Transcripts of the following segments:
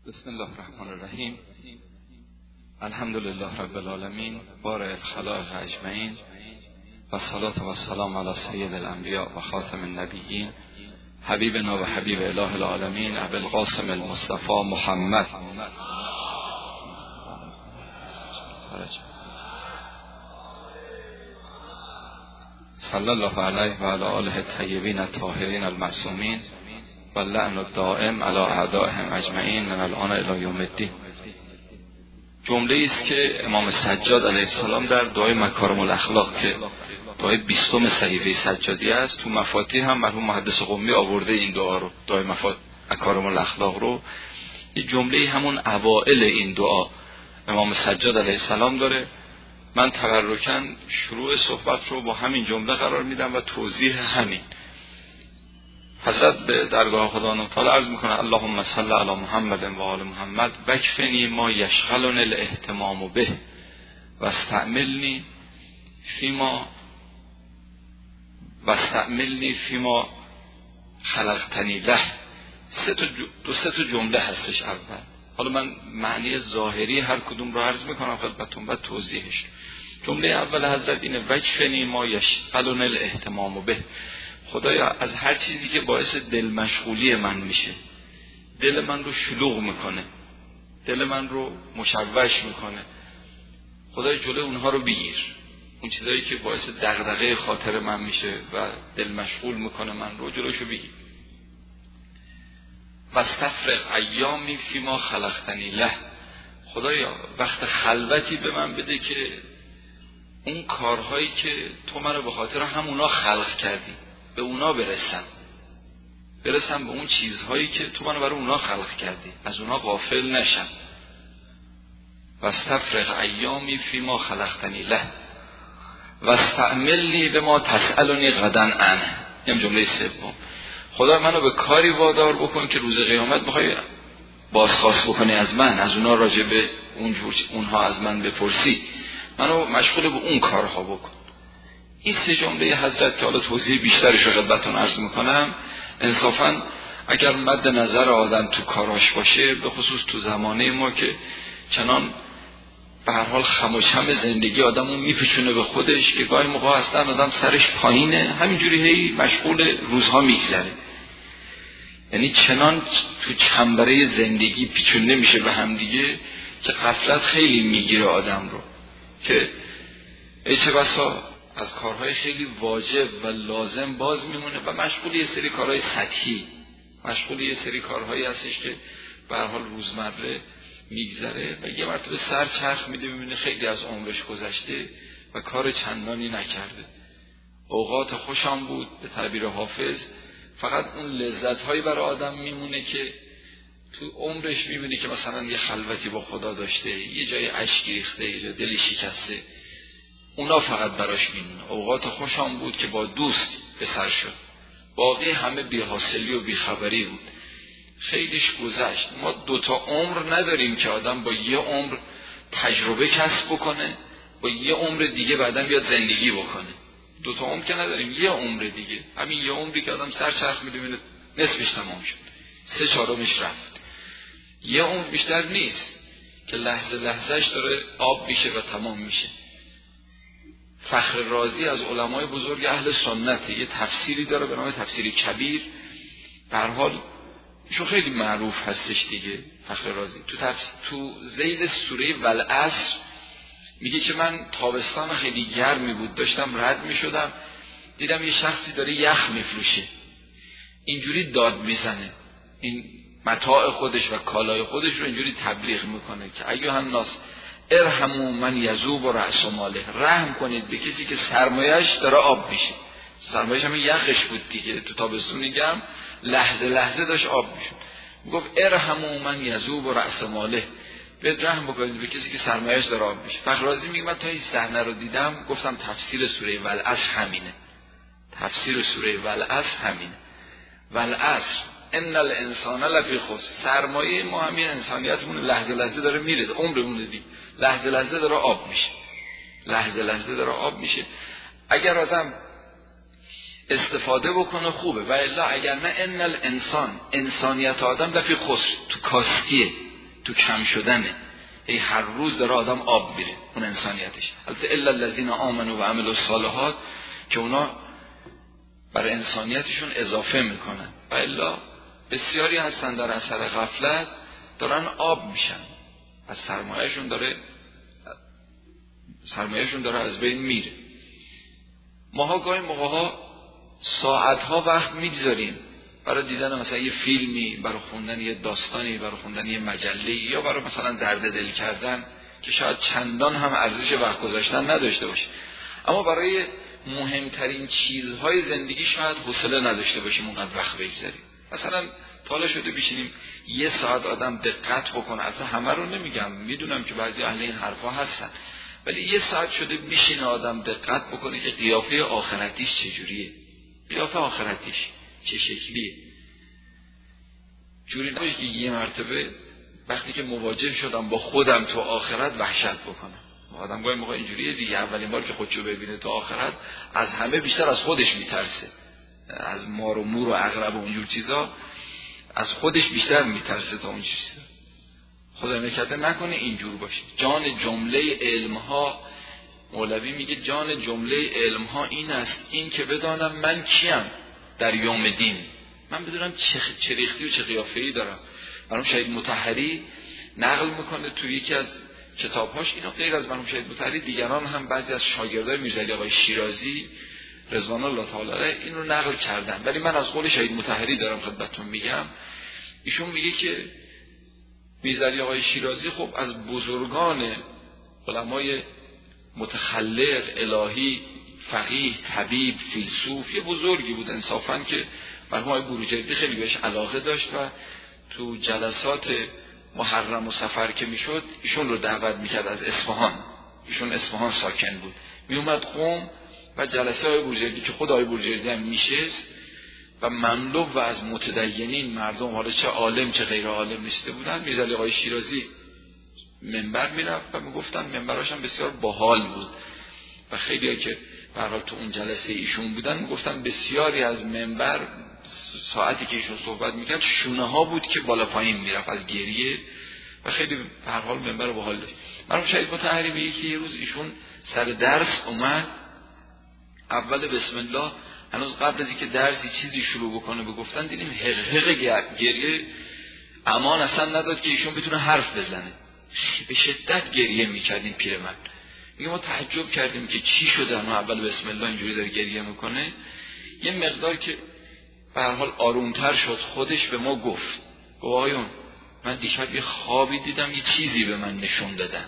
بسم الله الرحمن الرحیم. الحمد لله رب العالمین، بارئ الخلائق اجمعین، و الصلاة و السلام علی سید الانبیاء و خاتم النبیین، حبیبنا و حبیب اله العالمین ابی القاسم المصطفى محمد صلی الله علیه و علی آله الطیبین الطاهرین المعصومین و اللعن الدائم علی اعدائهم اجمعین من الان الی یوم الدین. جمله است که امام سجاد علیه السلام در دعای مکارم الاخلاق که دعای 20 صحیفه سجادی است، تو مفاتیح هم مرحوم محدث قمی آورده این دعا رو، دعای مکارم الاخلاق رو. این جمله همون اوائل این دعا امام سجاد علیه السلام داره. من تبرکاً شروع صحبت رو با همین جمله قرار میدم و توضیح همین. حضرت به درگاه خداوند تعالی عرض میکنه اللهم صل علی محمد و آل محمد وکفنی ما یشغلنی الاهتمام به واستعملنی فیما خلقتنی له. سه تا جمله هستش. اول حالا من معنی ظاهری هر کدوم رو عرض میکنم خدمتتون بعد توضیحش. جمله اول حضرت اینه وکفنی ما یشغلنی الاهتمام به. خدایا از هر چیزی که باعث دل مشغولی من میشه، دل من رو شلوغ میکنه، دل من رو مشوش میکنه، خدای جلوی اونها رو بگیر. اون چیزایی که باعث دغدغه خاطر من میشه و دل مشغول میکنه من رو، جلوشو بگیر. واستفرغ ایامی فیما خلقتنی له. خدایا وقت خلوتی به من بده که اون کارهایی که تو منو به خاطر همونا خلق کردی به اونا برسم به اون چیزهایی که تو منو برای اونا خلق کردی، از اونا غافل نشم. واستفرغ ایامی فیما خلقتنی له واستعملنی بما تسألنی غدا عنه. این جمله سوم. خدا منو به کاری وادار بکن که روز قیامت میخوای بازخواست بکنی از من، از اونا راجع به اونها از من بپرسی، منو مشغول به اون کارها بکن. این سه جمله حضرت که حالا توضیح بیشترش رو خدمتتون عرض میکنم، انصافاً اگر مد نظر آدم تو کاراش باشه، به خصوص تو زمانه ما که چنان به هر حال خم و چم زندگی آدمو میپیچونه به خودش که گاهی موقع هستن آدم سرش پایینه، همینجوری هی مشغول روزها میگذره. یعنی چنان تو چنبره زندگی پیچونه میشه به هم دیگه که غفلت خیلی میگیره آدم رو، که ای چه بسا از کارهای خیلی واجب و لازم باز میمونه و مشغول یه سری کارهای سطحی، مشغول یه سری کارهایی هستش که به هر حال روزمره میگذره و یه مرتبه سر چرخ میده میبینه خیلی از عمرش گذشته و کار چندانی نکرده. اوقات خوشم بود به تعبیر حافظ، فقط اون لذت‌هایی برای آدم میمونه که تو عمرش میبینه که مثلا یه خلوتی با خدا داشته، یه جای اشک ریخته، یه جای دلی شکسته، اونا فقط براش میمونه. اوقات خوشم بود که با دوست به سر شد، باقی همه بی‌حاصلی و بیخبری بود، خیلیش گذشت. ما 2 عمر نداریم که آدم با یه عمر تجربه کسب بکنه، با یه عمر دیگه بعدم بیاد زندگی بکنه. 2 عمر که نداریم، یه عمر دیگه، همین یه عمری که آدم سر چرخ میده میبینه نصفش تمام شد، 3/4 رفت. یه عمر بیشتر نیست که لحظه لحظهش داره آب میشه و تمام میشه. فخر رازی از علمای بزرگ اهل سنت یه تفسیری داره به نام تفسیر کبیر، به هر حال ایشون خیلی معروف هستش دیگه. فخر رازی تو ذیل سوره والعصر میگه که من تابستان خیلی گرمی بود، داشتم رد میشدم دیدم یه شخصی داره یخ میفروشه، اینجوری داد میزنه، این متاع خودش و کالای خودش رو اینجوری تبلیغ میکنه که ایها الناس ارحموا من یذوب رأس ماله. رحم کنید به کسی که سرمایه‌اش داره آب میشه. سرمایه‌اش هم یخش بود دیگه، تو تابستون گرم لحظه لحظه داشت آب میشد. میگفت ارحموا من یذوب رأس ماله، به رحم بکنید به کسی که سرمایه‌اش داره آب میشه. فخر رازی میگه من تا این صحنه رو دیدم گفتم تفسیر سوره والعصر همینه. تفسیر سوره والعصر همینه. والعصر ان الانسان لفی خسر. سرمایه ما همین انسانیتمون لحظه لحظه داره میره، عمرمون دی لحظه لحظه داره آب میشه، لحظه لحظه داره آب میشه. اگر آدم استفاده بکنه خوبه و الا اگر نه ان الانسان، انسانیت آدم لفی خسر، تو کاستیه، تو کم شدنه. هر روز داره آدم آب میره اون انسانیتش. البته الا الذین آمنوا و عملوا الصالحات که اونا برای انسانیتشون اضافه میکنن، و الا بسیاری هستن در اثر غفلت دارن آب میشن، از سرمایهشون داره از بین میره. ماها گاهی موقعها ساعتها وقت میگذاریم برای دیدن مثلا یه فیلمی، برای خوندن یه داستانی، برای خوندن یه مجله‌ای، یا برای مثلا درد دل کردن که شاید چندان هم ارزش وقت گذاشتن نداشته باشه، اما برای مهمترین چیزهای زندگی شاید حوصله نداشته باشیم اونقدر وقت بگذاریم. مثلا تالا شده بشینیم یه ساعت آدم دقت بکنه، اصلا همه رو نمیگم، میدونم که بعضی اهل این حرفا هستن، ولی یه ساعت شده بشینه آدم دقت بکنه که قیافه آخرتیش چجوریه، قیافه آخرتیش چه شکلیه. جوری نباشه که یه مرتبه وقتی که مواجه شدم با خودم تو آخرت وحشت بکنم. آدم گاهی موقع اینجوریه دیگه، اولین بار که خودشو ببینه تو آخرت از همه بیشتر از خودش میترسه، از مار و مور و عقرب و اونجور چیزا از خودش بیشتر میترسه تا اون چیزا. خدا نکرده نکنه اینجور باشه. جان جمله علمها، مولوی میگه جان جمله علمها این است، این که بدانم من کیم در یوم دین، من بدونم چه ریختی و چه قیافه‌ای دارم. مرحوم شهید مطهری نقل میکنه توی یکی از کتابهاش، اینو غیر از مرحوم شهید مطهری دیگران هم بعضی از شاگردای میرزا آقای شیرازی رضوان الله تعالی علیه این رو نقل کردن، ولی من از قول شهید مطهری دارم خدمتتون میگم. ایشون میگه که میرزا آقای شیرازی خب از بزرگان علمای متخلق، الهی، فقیه، طبیب، فیلسوف، یه بزرگی بود انصافاً که مرحوم آقای بروجردی خیلی بهش علاقه داشت و تو جلسات محرم و سفر که میشد ایشون رو دعوت میکرد از اصفهان. ایشون اصفهان ساکن بود، میومد قم و جلسه های بروجردی که خود آقای بروجردی هم میشست و مملو و از متدینین مردم، حالا چه عالم چه غیر عالم نشسته بودن، میرزا آقای شیرازی منبر میرفت و میگفتن منبراش هم بسیار باحال بود و خیلی‌ها که به هر حال تو اون جلسه ایشون بودن میگفتن بسیاری از منبر ساعتی که ایشون صحبت میکرد شونه ها بود که بالا پایین میرفت از گریه و خیلی به هر حال منبر باحال داشت. مرحوم شهید مطهری میگه که یه روز ایشون سر درس اومد، اول بسم الله هنوز قبل از اینکه درسی چیزی شروع بکنه بگفتن دیدیم حق گریه امان اصلا نداد که ایشون بتونه حرف بزنه، به شدت گریه میکرد این پیرمرد. میگه ما تعجب کردیم که چی شده اما اول بسم الله اینجوری داره گریه میکنه. یه مقدار که به هر حال آرومتر شد خودش به ما گفت آقایون من دیشب یه خوابی دیدم، یه چیزی به من نشون دادن،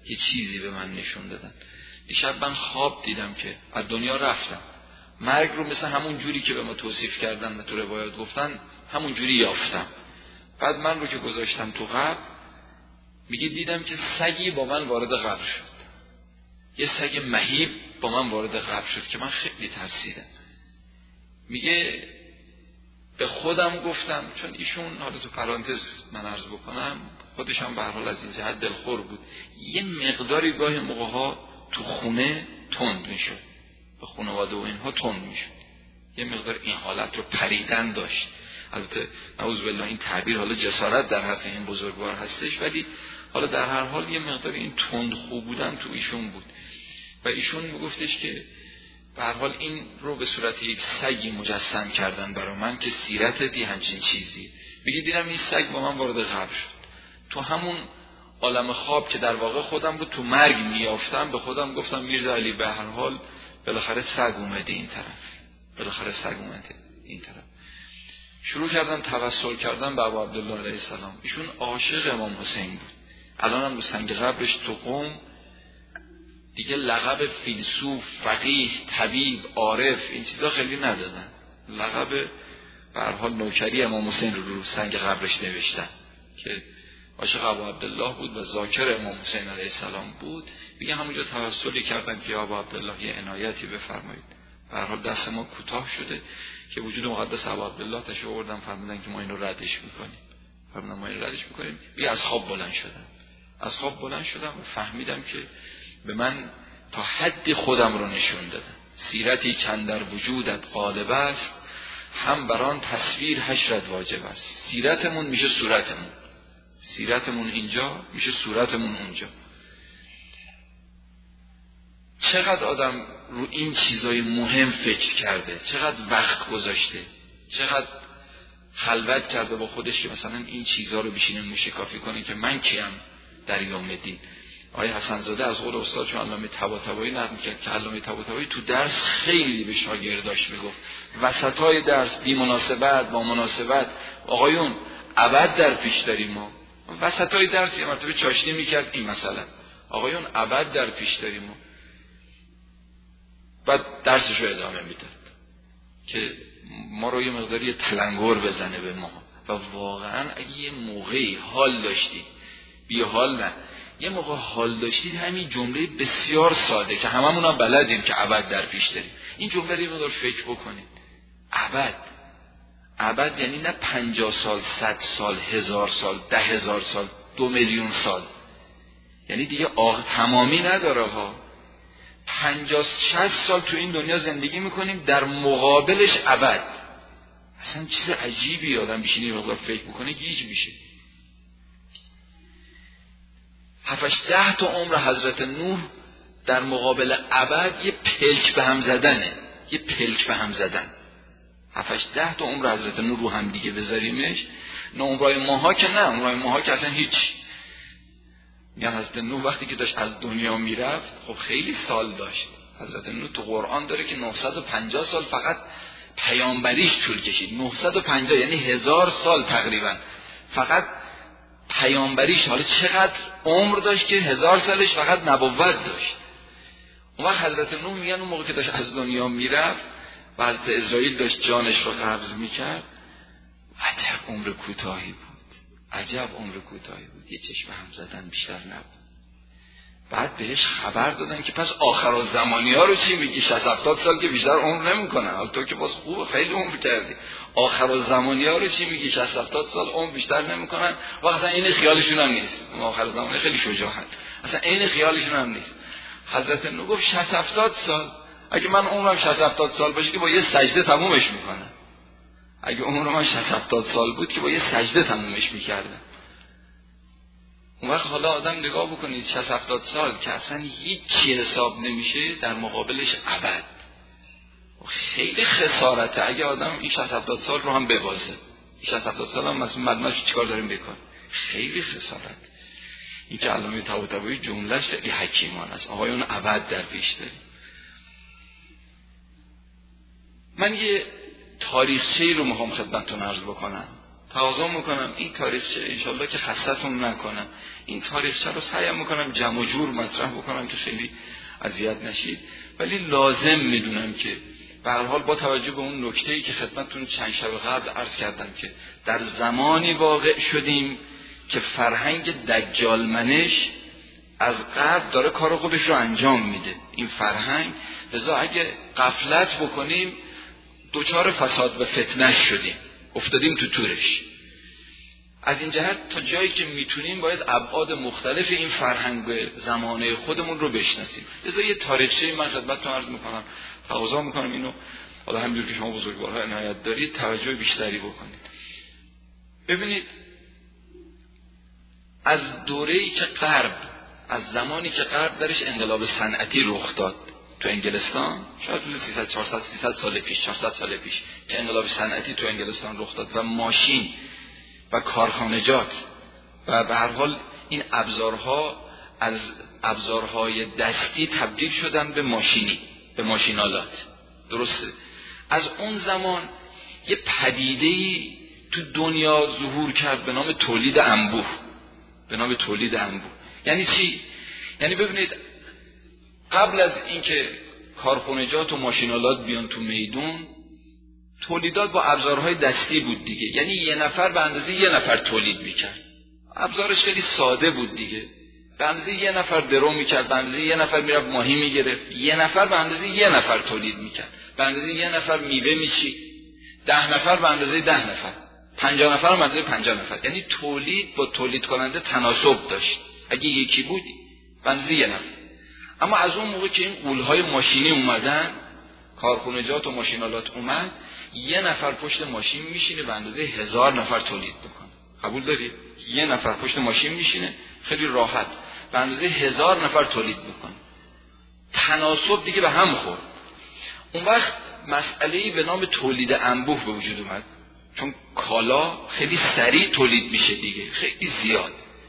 دیشب من خواب دیدم که از دنیا رفتم، مرگ رو مثل همون جوری که به ما توصیف کردن و تو روایات گفتن همون جوری یافتم. بعد من رو که گذاشتم تو قبر، میگه دیدم که سگی با من وارد قبر شد، یه سگ مهیب با من وارد قبر شد که من خیلی ترسیدم. میگه به خودم گفتم، چون ایشون حالا تو پرانتز من عرض بکنم خودش هم به هر حال از این جهت دلخور بود، یه مقداری گاهی موقعها تو خونه تند میشد، به خانواده و اینها تند میشد، یه مقدار این حالت رو پریدن داشت. البته نعوذ بالله این تعبیر حالا جسارت در حق این بزرگوار هستش، ولی حالا در هر حال یه مقدار این تند خوب بودن تو ایشون بود و ایشون میگفتش که به هر حال این رو به صورت یک سگی مجسم کردن برای من که سیرت دی همچین چیزی. میگه دیدم این سگ با من وارد قبر شد، تو همون عالم خواب که در واقع خودم رو تو مرگ میافتم به خودم گفتم میرزا علی به هر حال بالاخره سگ اومده این طرف. شروع کردم توسل کردن به ابو عبدالله علیه السلام. ایشون عاشق امام حسین بود، الان هم رو سنگ قبرش تو قم دیگه لقب فیلسوف، فقیه، طبیب، عارف این چیزا خیلی ندادن، لقب به هر حال نوکری امام حسین رو سنگ قبرش نوشتن که عاشق ابو عبدالله بود و ذاکر امام حسین علیه السلام بود. میگه همونجا توسلی کردن که ابو عبدالله یه عنایتی بفرمایید. به هر حال دست ما کوتاه شده که وجود مقدس ابو عبدالله تشریف آوردن، فرمودن که ما اینو ردش میکنیم. بیا از خواب بلند شدم و فهمیدم که به من تا حد خودم رو نشون دادن. سیرتی کندر وجودت غالب است، هم بران تصویر حشرت واجب است. سیرتمون میشه صورتمون، سیرتمون اینجا میشه صورتمون اونجا. چقدر آدم رو این چیزای مهم فکر کرده، چقدر وقت گذاشته، چقدر خلوت کرده با خودش که مثلا این چیزا رو بشینه موشکافی کنه که من کیم در یوم دین. آقای حسن زاده از قول استاد چون علامه طباطبایی نقل کرد که علامه طباطبایی تو درس خیلی به شاگرداش میگفت وسطای درس بی مناسبت با مناسبت آقایون ابد در پیش داریم. ما وسطای درس یه مرتبه چاشنی میکرد این مثلا آقایون ابد در پیش داریم ما. بعد درسش رو ادامه میداد که ما رو یه مقداری تلنگر بزنه به ما. و واقعا اگه یه موقعی حال داشتید بی حال نه، یه موقع حال داشتید همین جمله بسیار ساده که هممون هم بلدیم که ابد در پیش داریم، این جمله رو یه مقدار فکر بکنید. ابد یعنی نه 50 سال 100 سال 1000 سال 10,000 سال 2 میلیون سال، یعنی دیگه تمامی نداره ها. 50-60 سال تو این دنیا زندگی میکنیم در مقابلش ابد. اصلا چیز عجیبی آدم بشینی مقدار فکر بکنه گیج میشه. 7-10 تا عمر حضرت نوح در مقابل ابد یه پلک به هم زدنه، یه پلک به هم زدن. 7-10 تا عمر حضرت نوح رو هم دیگه بذاریمش، نه عمرای ماها که نه، عمرای ماها که اصلا هیچ. میگن حضرت نوح وقتی که داشت از دنیا میرفت خب خیلی سال داشت. حضرت نوح تو قرآن داره که 950 سال فقط پیامبریش طول کشید. 950 یعنی 1000 سال تقریبا فقط پیامبریش. حالا چقدر عمر داشت که 1000 سالش فقط نبوت داشت. اون وقت حضرت نوح میگن اون موقع که داشت از دنیا میرفت و حضرت اسرائیل داشت جانش رو قبض میکرد، عجب عمر کوتاهی بود، عجب عمر کوتاهی بود، یه چشم هم زدن بیشتر نبود. بعد بهش خبر دادن که پس آخرالزمانی ها رو چی میگی؟ 60-70 سال که بیشتر عمر نمیکنن. حالا تو که باز خوبه خیلی عمر کردی، آخرالزمانی ها رو چی میگی؟ 60-70 سال عمر بیشتر نمیکنن. و اصلا این خیالشون هم نیست، آخرالزمانی خیلی شجاعت، اصلا این خیالشون هم نیست. حضرت نوح گفت 60-70 سال، اگه من عمرم 60-70 سال باشه که با یه سجده تمومش میکنم. اگه عمر من 60-70 سال بود که با یه سجده تمومش میکردم. اون وقت حالا آدم نگاه بکنید 60-70 سال که اصلا هیچی حساب نمیشه در مقابلش ابد. خیلی خسارته اگه آدم این 60-70 سال رو هم ببازه. این 60-70 سال هم مثلا مدمش چیکار داریم بکن؟ خیلی خسارت. این که علامه طباطبایی جملهش خیلی حکیمانه است. آقایون ابد در پیش داریم. من یه تاریخچه‌ای رو میخوام خدمتتون عرض بکنم. تقاضا میکنم این تاریخچه انشالله که خستتون نکنم، این تاریخچه رو سعی میکنم جمع و جور مطرح بکنم که خیلی اذیت نشید، ولی لازم میدونم که به هر حال با توجه به اون نکته‌ای که خدمتتون چند شب قبل عرض کردم که در زمانی واقع شدیم که فرهنگ دجال منش از قبل داره کار خودش رو انجام میده. این فرهنگ لذا اگه غفلت بکنیم دوچار فساد و فتنه شدیم، افتادیم تو تورش. از این جهت تا جایی که میتونیم باید ابعاد مختلف این فرهنگ زمانه خودمون رو بشناسیم. لذا یه تاریخچه من خدمتتون عرض میکنم، تقاضا میکنم اینو حالا همینجور که شما بزرگوارها عنایت دارید توجه بیشتری بکنید. ببینید از دوره‌ای که غرب، از زمانی که غرب درش انقلاب صنعتی رخ داد تو انگلستان، شاید حدود 300 سال پیش 400 سال پیش که انقلاب صنعتی تو انگلستان رخ داد و ماشین و کارخانجات و به هر حال این ابزارها از ابزارهای دستی تبدیل شدن به ماشینی، به ماشینالات. درسته؟ از اون زمان یه پدیده‌ای تو دنیا ظهور کرد به نام تولید انبوه. به نام تولید انبوه یعنی چی؟ یعنی ببینید قبل از اینکه کارخانجات و ماشینالات بیان تو میدون، تولیدات با ابزارهای دستی بود دیگه. یعنی یه نفر به اندازه یه نفر تولید میکرد، ابزارش خیلی ساده بود دیگه. به اندازه یه نفر درو میکرد، به اندازه یه نفر میرفت ماهی میگرفت، یه نفر به اندازه یه نفر تولید میکرد، به اندازه یه نفر میوه میچید، 10 نفر به اندازه 10 نفر، 50 نفر به اندازه 50 نفر. یعنی تولید با تولید کننده تناسب داشت. اگه یکی بود به اندازه یه نفر. اما از اون موقع که این غول‌های ماشینی اومدن، کارخانجات و ماشینالات اومد، یه نفر پشت ماشین میشینه به اندازه 1000 نفر تولید میکنه. قبول داری؟ یه نفر پشت ماشین میشینه خیلی راحت به اندازه 1000 نفر تولید میکنه، تناسب دیگه به هم خورد. اون وقت مسئله‌ای به نام تولید انبوه به وجود اومد، چون کالا خیلی سریع تولید میشه دیگه، خیلی زیاد.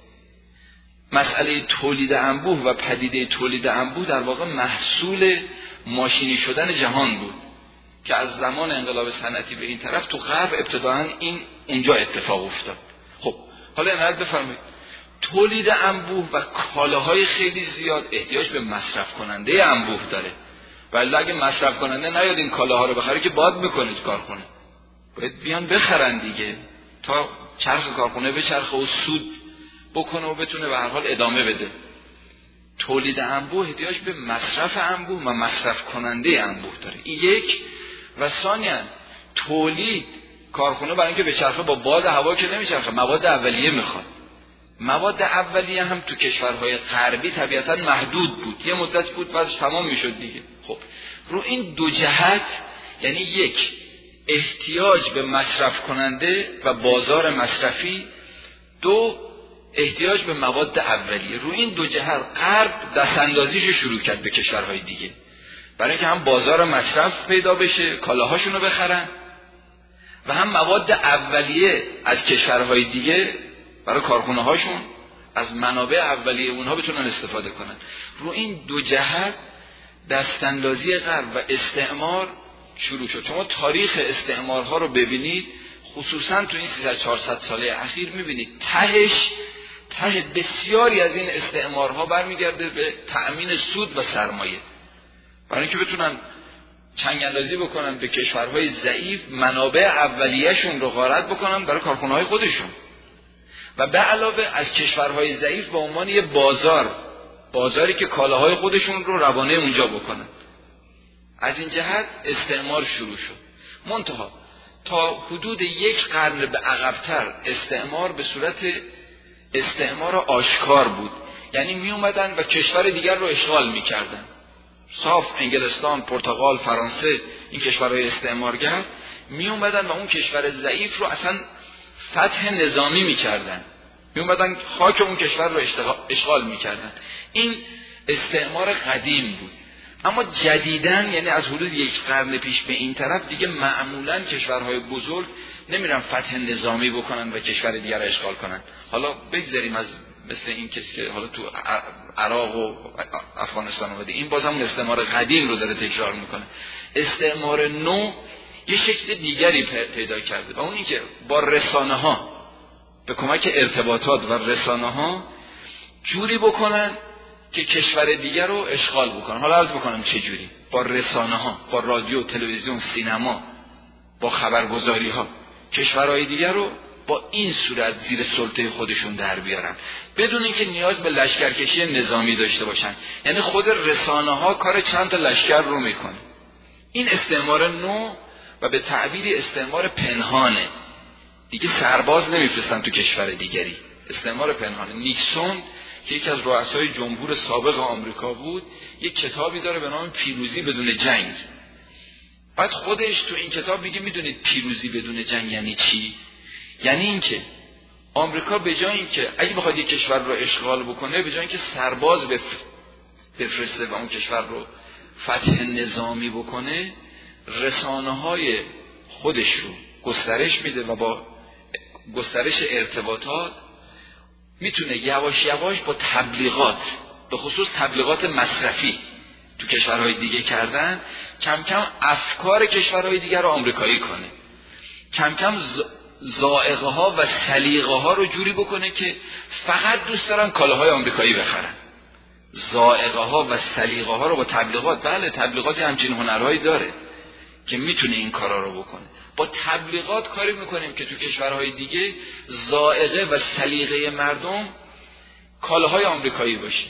مسئله تولید انبوه و پدیده تولید انبوه در واقع محصول ماشینی شدن جهان بود که از زمان انقلاب صنعتی به این طرف تو غرب ابتداعاً این اونجا اتفاق افتاد. خب حالا اینقدر بفرمایید تولید انبوه و کالاهای خیلی زیاد احتیاج به مصرف کننده انبوه داره، ولی اگه مصرف کننده نیاد این کالاها رو بخره که باد میکنه تو کارخونه، باید بیان بخرن دیگه تا چرخ کارخونه بچرخه و سود بکنه و بتونه به هر حال ادامه بده. تولید انبوه احتیاج به مصرف انبوه و مصرف کننده انبوه داره، این یک. و ثانیاً تولید کارخونه برای اینکه بچرخه با باد هوا که نمیچرخه، مواد اولیه میخواد. مواد اولیه هم تو کشورهای غربی طبیعتاً محدود بود، یه مدت بود بعدش تمام میشد دیگه. خب رو این دو جهت، یعنی یک احتیاج به مصرف کننده و بازار مصرفی، دو احتیاج به مواد اولیه، رو این دو جهت غرب دستاندازیش شروع کرد به کشورهای دیگه برای اینکه هم بازار مصرف پیدا بشه کالاهاشون رو بخرن و هم مواد اولیه از کشورهای دیگه برای کارخونه هاشون از منابع اولیه اونها بتونن استفاده کنن. رو این دو جهت دستاندازی غرب و استعمار شروع شد. شما تاریخ استعمارها رو ببینید، خصوصا تو این 300-400 ساله اخیر میبینید ته بسیاری از این استعمارها برمیگرده به تأمین سود و سرمایه، برای اینکه بتونن چنگ اندازی بکنن به کشورهای ضعیف، منابع اولیه‌شون رو غارت بکنن برای کارخونه‌های خودشون و به علاوه از کشورهای ضعیف به عنوان یه بازاری که کالاهای خودشون رو روانه اونجا بکنن. از این جهت استعمار شروع شد. منتها تا حدود 1 قرن به عقب‌تر استعمار به صورت استعمار آشکار بود، یعنی می اومدن و کشور دیگر رو اشغال می‌کردن. صاف انگلستان، پرتغال، فرانسه، این کشورهای استعمارگر می اومدن و اون کشور ضعیف رو اصلا فتح نظامی می‌کردن، می اومدن خاک اون کشور رو اشغال می‌کردن. این استعمار قدیم بود. اما جدیداً، یعنی از حدود 1 قرن پیش به این طرف، دیگه معمولاً کشورهای بزرگ نمیرن فتح نظامی بکنن و کشور دیگر رو اشغال کنن. حالا بگذاریم از مثل این کسی که حالا تو عراق و افغانستان اومده، این باز هم استعمار قدیم رو داره تکرار میکنه. استعمار نو یه شکل دیگری پیدا کرده و اون این که با رسانه ها، به کمک ارتباطات و رسانه ها جوری بکنن که کشور دیگر رو اشغال بکنن. حالا عرض بکنم چه جوری؟ با رسانه ها، با رادیو، تلویزیون، سینما، با خبرگزاری ها کشورهای دیگر رو با این صورت زیر سلطه خودشون در بیارن بدون اینکه نیاز به لشکرکشی نظامی داشته باشن. یعنی خود رسانه ها کار چند تا لشکر رو میکنه. این استعمار نو و به تعبیری استعمار پنهانه، دیگه سرباز نمیفرستن تو کشور دیگری، استعمار پنهانه. نیکسون که یکی از رؤسای جمهور سابق آمریکا بود، یک کتابی داره به نام پیروزی بدون جنگ. بعد خودش تو این کتاب میگه میدونید پیروزی بدون جنگ یعنی چی؟ یعنی اینکه آمریکا به جای اینکه اگه بخواد یک کشور رو اشغال بکنه، به جای اینکه سرباز بفرسته و اون کشور رو فتح نظامی بکنه، رسانه‌های خودش رو گسترش میده و با گسترش ارتباطات میتونه یواش یواش با تبلیغات، به خصوص تبلیغات مصرفی تو کشورهای دیگه کردن، کم کم افکار کشورهای دیگر رو آمریکایی کنه، کم کم ذائقه ها و سلیقه ها رو جوری بکنه که فقط دوست دارن کالاهای آمریکایی بخرن. ذائقه ها و سلیقه ها رو با تبلیغات، بله تبلیغات همچین هنرهایی داره که میتونه این کارا رو بکنه. با تبلیغات کاری میکنیم که تو کشورهای دیگه ذائقه و سلیقه مردم کالاهای آمریکایی باشه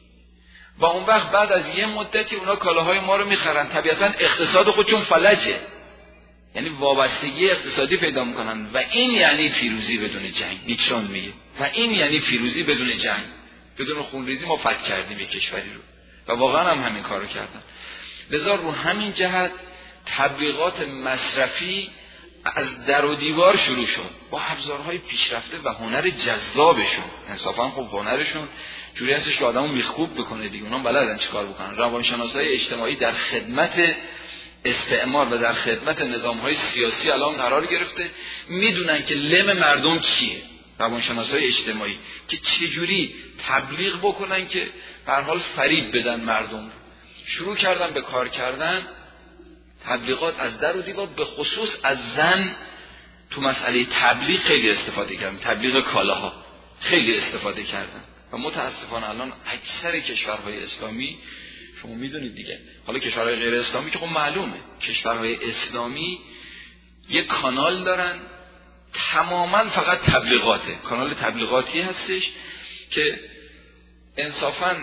و اون وقت بعد از یه مدتی اونا کالاهای ما رو میخرن. طبیعتا اقتصاد خودشون فلجه، یعنی وابستگی اقتصادی پیدا میکنن و این یعنی پیروزی بدون جنگ. نیکسون میگه و این یعنی پیروزی بدون جنگ، بدون خونریزی ما فتح کردیم یک کشوری رو و واقعا هم همین کارو کردن. لذا رو همین جهت تبلیغات مصرفی از در و دیوار شروع شد با ابزارهای پیشرفته و هنر جذابشون. انصافا خب هنرشون جوری هستش که آدمو میخکوب بکنه دیگه. اونا بلدن چیکار بکنن. روانشناسای اجتماعی در خدمت استعمار و در خدمت نظامهای سیاسی الان قرار گرفته، میدونن که لم مردم چیه. روانشناسای اجتماعی که چجوری تبلیغ بکنن که به هر حال فریب بدن مردم. شروع کردن به کار کردن تبلیغات از در و دیوار، به خصوص از زن تو مسئله تبلیغ خیلی استفاده کردن. تبلیغ کالاها خیلی استفاده کردن و متاسفانه الان اکثر کشورهای اسلامی، شما میدونید دیگه، حالا کشورهای غیر اسلامی که خب معلومه، کشورهای اسلامی یک کانال دارن تماما فقط تبلیغاته، کانال تبلیغاتی هستش که انصافاً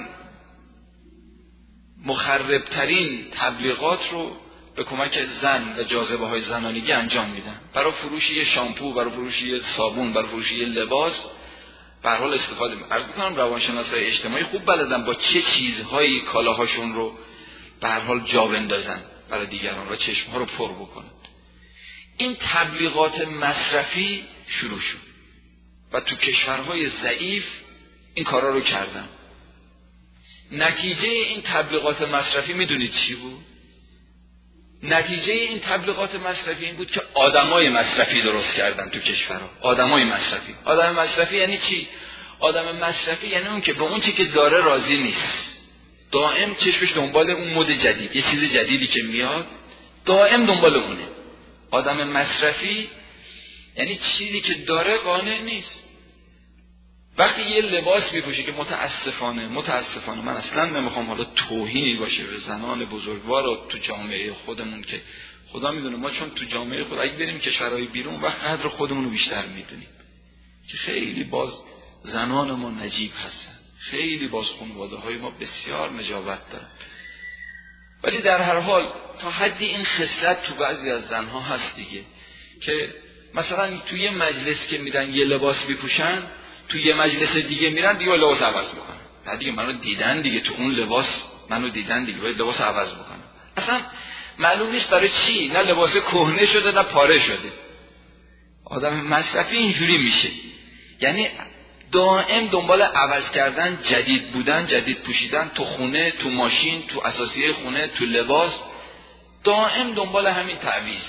مخربترین تبلیغات رو به کمک زن و جاذبه های زنانگی انجام میدن. برای فروش یه شامپو، برای فروش یه صابون، برای فروش یه لباس به هر حال استفاده میکنن. عرض میکنم روانشناسای اجتماعی خوب بلدن با چه چیزهایی کالاهاشون رو به هر حال جا بندازن برای دیگران و چشمها رو پر بکنن. این تبلیغات مصرفی شروع شد و تو کشورهای ضعیف این کارا رو کردن. نتیجه این تبلیغات مصرفی میدونید چی بود؟ نتیجه این تبلیغات مصرفی این بود که آدمای مصرفی درست کردن تو کشورها. آدمای مصرفی. آدم مصرفی یعنی چی؟ آدم مصرفی یعنی اون که به اون چیزی که داره راضی نیست. دائم چشمش دنبال اون مد جدید، یه چیز جدیدی که میاد دائم دنبال اونه. آدم مصرفی یعنی چیزی که داره قانع نیست. وقتی یه لباس میپوشه که متاسفانه من اصلا نمیخوام حالا توهینی باشه به زنان بزرگوار و تو جامعه خودمون، که خدا میدونه ما چون تو جامعه خود اگه بریم کشورهای بیرون وقت قدر خودمون رو بیشتر میدونیم که خیلی باز زنان ما نجیب هستن، خیلی باز خانواده های ما بسیار نجابت دارن، ولی در هر حال تا حدی این خصلت تو بعضی از زنها هست دیگه، که مثلا تو یه مجلس که میرن یه لباس میپوشن، تو یه مجلس دیگه میرن دیگه لباس عوض میکنن. نه دیگه منو دیدن دیگه، تو اون لباس منو دیدن دیگه، باید لباس عوض بکنن. اصلا معلوم نیست برای چی، نه لباس کهنه شده نه پاره شده. آدم مصرفی اینجوری میشه، یعنی دائم دنبال عوض کردن، جدید بودن، جدید پوشیدن، تو خونه، تو ماشین، تو اساسیه خونه، تو لباس، دائم دنبال همین تعویض.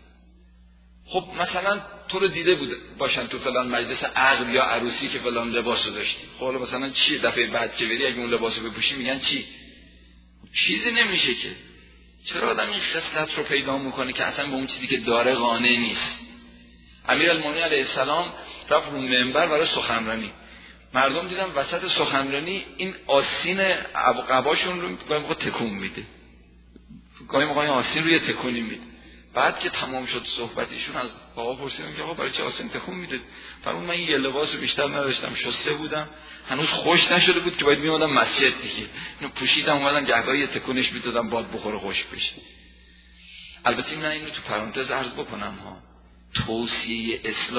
خب مثلا تو رو دیده باشن تو فلان مجلس عقد یا عروسی که فلان لباسو داشتی، خب مثلا چی دفعه بعد که بری اگه اون لباسو بپوشی میگن چی؟ چیزی نمیشه که. چرا آدم این خصلت رو پیدا میکنه که اصلا به اون چیزی که داره قانع نیست؟ امیرالمومنین علیه السلام رفت رو منبر برای سخنرانی، مردم دیدن وسط سخنرانی این آستین عقباشون رو گاهی موقع تکون میده، گاهی موقع آستین رو یه تکونی میده. بعد که تمام شد صحبتیشون از بابا پرسیدم که آقا برای چه آستین تکون میده؟ فرمود من یه لباس بیشتر نداشتم، شسته بودم، هنوز خوش نشده بود که باید میومدم مسجد دیگه، اینو پوشیدم اومدم گهگاهی یه تکونش میدادم باد بخوره خوش بشه. البته من اینو تو پرانتز عرض بکنم ها، توصیه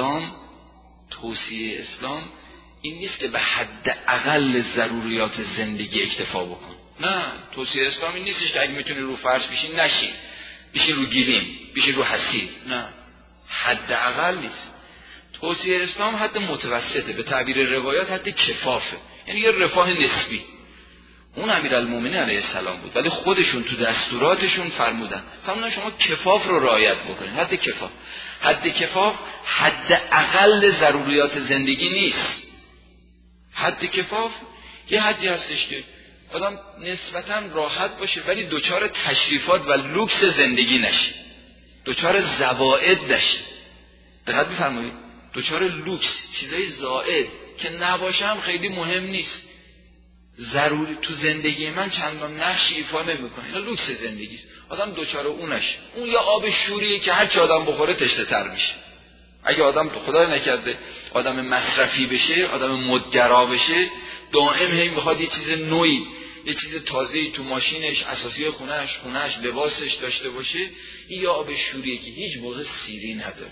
اسلام این نیست که به حد اقل ضروریات زندگی اکتفا بکن. نه، توصیه اسلام این نیستش که اگه میتونی رو فرش بشین نشین، بشین رو گلیم، بشین رو حصیر. نه، حد اقل نیست. توصیه اسلام حد متوسطه، به تعبیر روایات حد کفافه، یعنی یه رفاه نسبی. اون امیرالمومنین علیه السلام بود، ولی خودشون تو دستوراتشون فرمودن شما کفاف رو رعایت بکنید. حد کفاف حد اقل ضروریات زندگی نیست. حد کفاف یه حدی هستش که آدم نسبتاً راحت باشه ولی دوچار تشریفات و لوکس زندگی نشه، دوچار زوائد نشه. دقت بفرمایید، دوچار لوکس، چیزای زائد که نباشم خیلی مهم نیست، ضروری تو زندگی من چندان نقشی ایفا نمیکنه، اینا لوکس زندگیست. آدم دوچار اونش، اون یا آب شوریه که هر چی آدم بخوره تشنه تر میشه. اگه آدم خدای نکرده آدم مصرفی بشه، آدم مدگرا بشه، دائم هی میخواد یه چیز نوعی، یه چیز تازه‌ای تو ماشینش، اساسی خونهش، لباسش داشته باشه، این یا آب شوریه که هیچ موقع سیری نداره.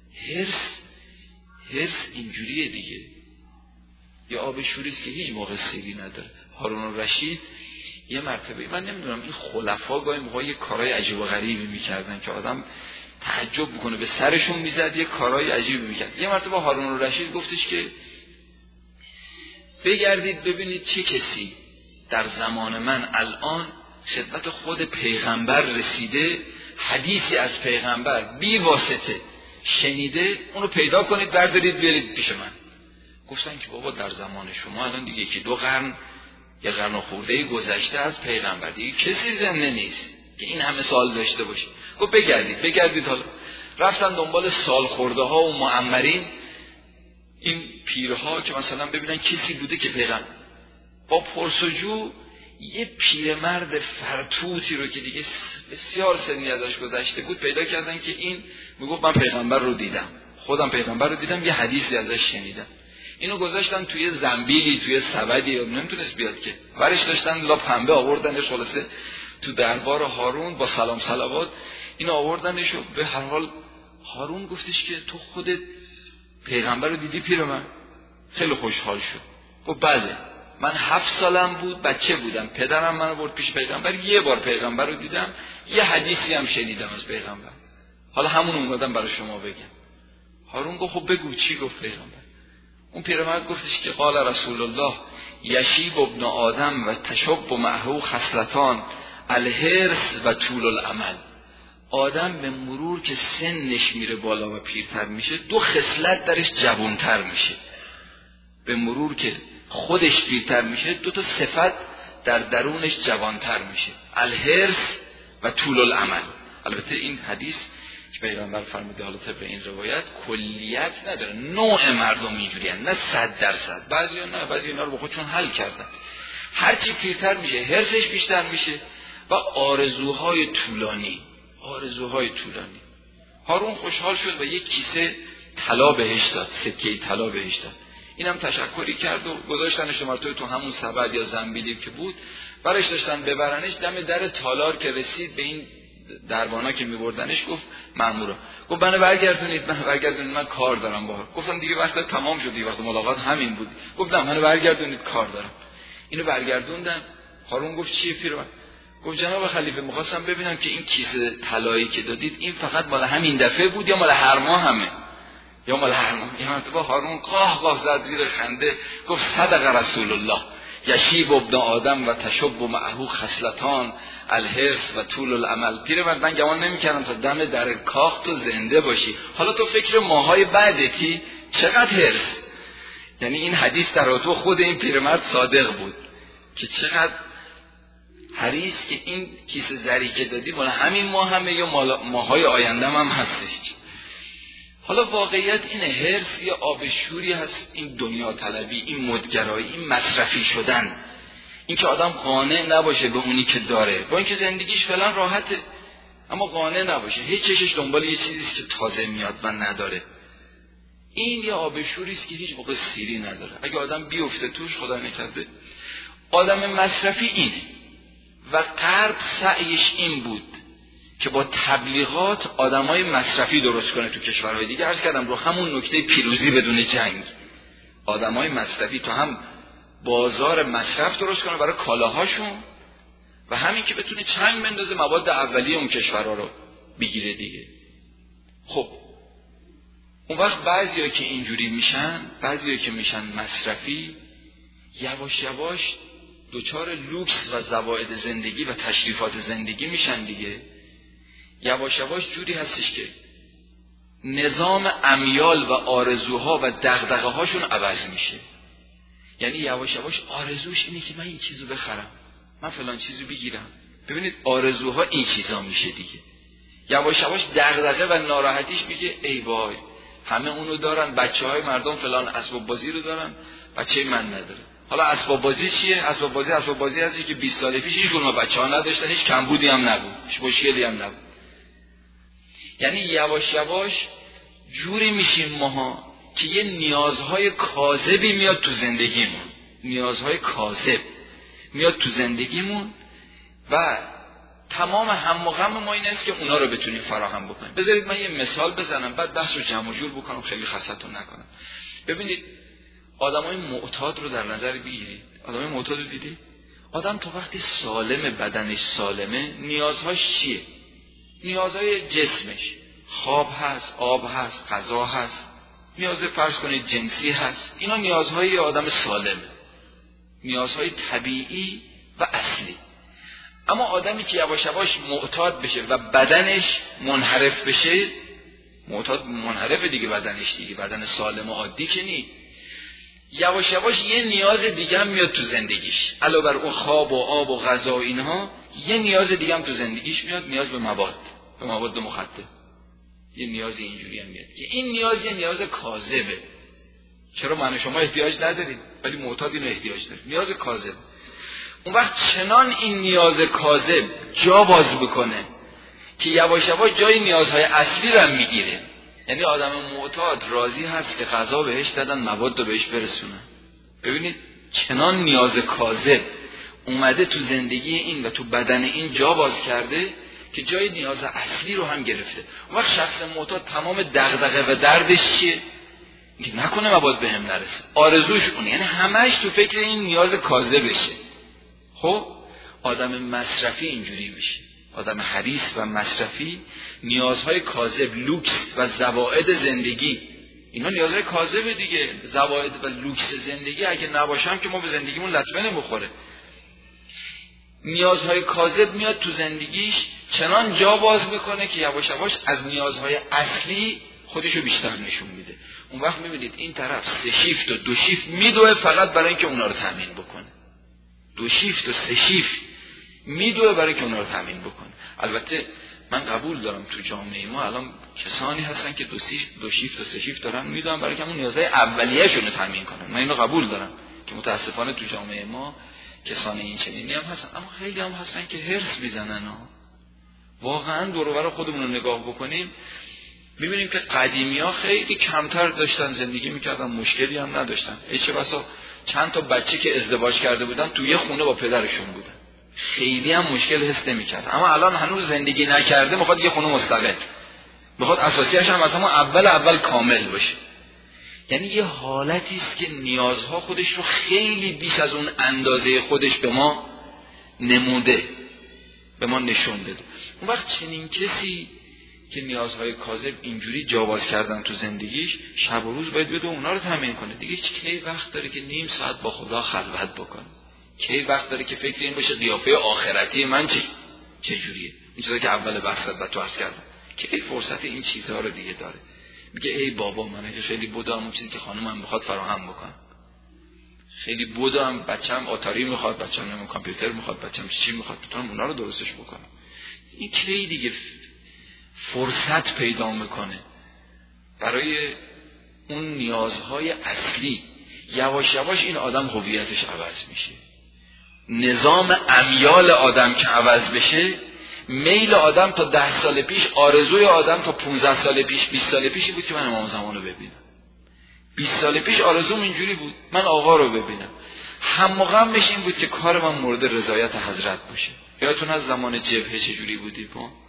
هرس اینجوریه دیگه، یا آب شوریست که هیچ موقع سیری نداره. هارون الرشید یه مرتبه، من نمیدونم این خلفا گاهی موقع یه کارهای عجیب و غریبی میکردن که آدم تعجب میکنه، به سرشون میزد، یه کارهای عجیبی میکرد. یه مرتبه هارون الرشید گفتش که بگردید ببینید چه کسی در زمان من الان خدمت خود پیغمبر رسیده، حدیثی از پیغمبر بی واسطه شنیده، اونو پیدا کنید بردارید بیارید پیش من. گفتن که بابا در زمان شما الان دیگه که 2 قرن، یه قرن خورده گذشته از پیغمبر، دیگه کسی زنده نیست که این همه سال داشته باشه. گفت بگردید. حالا رفتن دنبال سال خورده ها و معمرین، این پیرها که مثلا ببینن کسی بوده که پیغمبر. با پرسجو یه پیرمرد فرتوتی رو که دیگه بسیار سنی ازش گذشته بود پیدا کردن که این میگفت من پیغمبر رو دیدم، خودم پیغمبر رو دیدم، یه حدیثی ازش شنیدم. اینو گذاشتن توی زنبیلی، توی سبدی، نمیتونست بیاد که، ورش داشتن لا پنبه آوردنش، خلاصه تو دربار هارون با سلام صلوات اینو آوردنش. و به هر حال هارون گفتش که تو خودت پیغمبر رو دیدی پیرمرد؟ خیلی خوشحال شد. گفت بله، من 7 سالم بود، بچه بودم، پدرم منو برد پیش پیغمبر، یه بار پیغمبر رو دیدم، یه حدیثی هم شنیدم از پیغمبر، حالا همون اومدم برای شما بگم. هارون گفت خب بگو چی گفت پیغمبر؟ اون پیرمرد گفتش که قال رسول الله یشیب ابن آدم و تشب معه خصلتان الحرص و طول الامل. آدم به مرور که سنش میره بالا و پیرتر میشه 2 خصلت درش جوانتر میشه. به مرور که خودش پیرتر میشه 2 تا صفت در درونش جوانتر میشه، الحرص و طول الامل. البته این حدیث که پیغمبر فرموده حالا طبق این روایت کلیت نداره، نوع مردم اینجوری هستند، نه 100%. بعضیا نه، بعضی اینا رو با خودشون حل کردن. هرچی پیرتر میشه حرصش بیشتر میشه و آرزوهای طولانی. هارون خوشحال شد و یک کیسه طلا بهش داد، سکه طلا بهش داد. اینم تشکری کرد و گذاشتنش مرتبه تو همون سبد یا زنبیلی که بود، برش داشتن ببرنش. دم در تالار که رسید به این دربانا که میبردنش گفت مأمورا، گفت منو برگردونید من کار دارم باهات. گفتم دیگه وقت تمام شد، وقت ملاقات همین بود. گفتم منو برگردونید کار دارم. اینو برگردوندن. هارون گفت چیه پیرمرد؟ گفت جناب خلیفه می‌خواستم ببینم که این کیسه طلایی که دادید این فقط مال همین دفعه بود یا مال هر ماه همه؟ یا مال هر ماه؟ این مرتبه هارون قاه زد زیر خنده، گفت صدق رسول الله یشیب ابن آدم و تشب معه خصلتان الحرص و طول الامل. پیرمرد من گمان نمی‌کردم تا دم در کاخ تو زنده باشی، حالا تو فکر ماهای بعدتی چقدر حرص. یعنی این حدیث در تو خود این پیرمرد صادق بود که چقدر حریص که این کیسه زری که دادی مال همین ماه همه یا ماهای آینده هم هستش. حالا واقعیت اینه، حرص یا آب شوری هست، این دنیا طلبی، این مدگرایی، این مصرفی شدن، این که آدم قانع نباشه به اونی که داره، با اینکه زندگیش فعلا راحته اما قانع نباشه، هیچ چشش دنبال یه چیزیست که تازه میاد و نداره. این یه آب شوریست که هیچ موقع سیری نداره. اگه آدم بیفته توش خدا نکرده. آدم مصرفی اینه و غرب سعیش این بود که با تبلیغات آدمای مصرفی درست کنه تو کشورهای دیگه. عرض کردم رو همون نکته پیروزی بدون جنگ، آدمای مصرفی تو هم بازار مصرف درست کنه برای کالاهاشون و همین که بتونه چنگ بندازه مواد اولیه اون کشورها رو بگیره دیگه. خب اون وقت بعضیا که اینجوری میشن، بعضیا که میشن مصرفی، یواش یواش دوچار لوکس و زوائد زندگی و تشریفات زندگی میشن دیگه. یواش یواش جوری هستش که نظام امیال و آرزوها و دغدغه هاشون عوض میشه. یعنی یواش یواش آرزوش اینه که من این چیزو بخرم، من فلان چیزو بگیرم. ببینید آرزوها این چیزا میشه دیگه. یواش یواش دغدغه و ناراحتیش میگه ای وای همه اونو دارن، بچهای مردم فلان اسباب بازی رو دارن، بچه من نداره. حالا اسباب بازی چیه؟ اسباب بازی هستی که 20 سال پیش هیچ کدوم بچه‌ها نداشتن، هیچ کمبودی هم نبود، هیچ مشکلی هم نبود. یعنی یواش یواش جوری میشیم ماها که یه نیازهای کاذبی میاد تو زندگیمون، نیازهای کاذب میاد تو زندگیمون و تمام هم و غم ما این است که اونا رو بتونیم فراهم بکنیم. بذارید من یه مثال بزنم بعد بحث رو جمع و جور بکنم، خیلی خستتون نکنم. ببینید آدمای معتاد رو در نظر بگیرید. آدمای معتاد رو دیدید؟ آدم تا وقتی سالم، بدنش سالمه، نیازهاش چیه؟ نیازهای جسمش، خواب هست، آب هست، غذا هست، نیاز فرض کنید جنسی هست. اینا نیازهای آدم سالمه، نیازهای طبیعی و اصلی. اما آدمی که یواش یواش معتاد بشه و بدنش منحرف بشه، معتاد منحرف دیگه بدنش، دیگه بدن سالم و عادی که نیست، یواش یواش یه نیاز دیگه هم میاد تو زندگیش. علاوه بر اون خواب و آب و غذا و اینها، یه نیاز دیگه هم تو زندگیش میاد، نیاز به مواد مخدر. یه نیاز اینجوری هم میاد که این نیاز یه نیاز کاذبه. چرا من و شما احتیاج نداریم ولی معتاد اینو احتیاج داره، نیاز کاذب. اون وقت چنان این نیاز کاذب جا باز بکنه که یواش یواش جای نیازهای اصلی رو هم میگیره. یعنی آدم معتاد راضی هست که غذا بهش دادن، مواد رو بهش برسونن. ببینید چنان نیاز کاذب اومده تو زندگی این و تو بدن این جا باز کرده که جای نیاز اصلی رو هم گرفته. اون وقت شخص معتاد تمام دغدغه و دردش چیه؟ که نکنه مواد بهم نرسه، آرزوش اونه، یعنی همش تو فکر این نیاز کاذبشه. خب آدم مصرفی اینجوری میشه، آدم حریص و مصرفی، نیازهای کاذب، لوکس و زوائد زندگی، اینا نیازهای کاذبه دیگه. زوائد و لوکس زندگی اگه نباشم که ما به زندگیمون لطمه نمیخوره. نیازهای کاذب میاد تو زندگیش چنان جا باز میکنه که یواش یواش از نیازهای اصلی خودشو بیشتر نشون میده. اون وقت میبینید این طرف 3 شیفت و 2 شیفت میدوه فقط برای اینکه اونا رو تامین بکنه. 2 شیفت و 3 شیفت میدوه برای اینکه اونا رو تامین بکنه. البته من قبول دارم تو جامعه ما الان کسانی هستن که 2 شیفت و 3 شیفت دارن میدونن برای اینکه اون نیازهای اولیه‌شون رو تامین کنن. من اینو قبول دارم که متاسفانه تو جامعه ما کسانی این چنینی هم هستن، اما خیلی هم هستن که هرس میزنن. واقعا دور و بر خودمون رو نگاه بکنیم میبینیم که قدیمی‌ها خیلی کمتر داشتن زندگی میکردن، مشکلی هم نداشتن. چه بسا چند تا بچه که ازدواج کرده بودن تو یه خونه با پدرشون بودن، خیلی هم مشکل حس نمی‌کرد. اما الان هنوز زندگی نکرده، میخواد یه خونه مستقل، میخواد اساسیش هم از همون اول کامل باشه. یعنی یه حالتی است که نیازها خودش رو خیلی بیش از اون اندازه خودش به ما نموده، به ما نشون داده. اون وقت چنین کسی که نیازهای کاذب اینجوری جاواز کردن تو زندگیش، شب و روز باید بده اونا رو تامین کنه. دیگه کی وقت داره که نیم ساعت با خدا خلوت بکنه؟ کی وقت داره که فکر این باشه قیافه آخرتی من چجوریه؟ این چیزا که اول بحث و تو عرض کردم، کی فرصت این چیزها رو دیگه داره؟ میگه ای بابا من اگه خیلی بودم اون چیزی که خانومم بخواد فراهم بکنم، خیلی بودم بچه‌م آتاری میخواد، بچه‌م کامپیوتر میخواد، بچه‌م چی میخواد، بتونم اونا رو درستش بکنم. این کی دیگه فرصت پیدا میکنه برای اون نیازهای اصلی؟ یواش یواش این آدم هویتش عوض میشه. نظام امیال آدم که عوض بشه، میل آدم تا 10 سال پیش، آرزوی آدم تا 15 سال پیش، 20 سال پیشی بود که من امام زمان رو ببینم. 20 سال پیش آرزوم اینجوری بود من آقا رو ببینم. هم و غمش این بود که کار من مورد رضایت حضرت باشه. یادتون از زمان جبهه چجوری بودی؟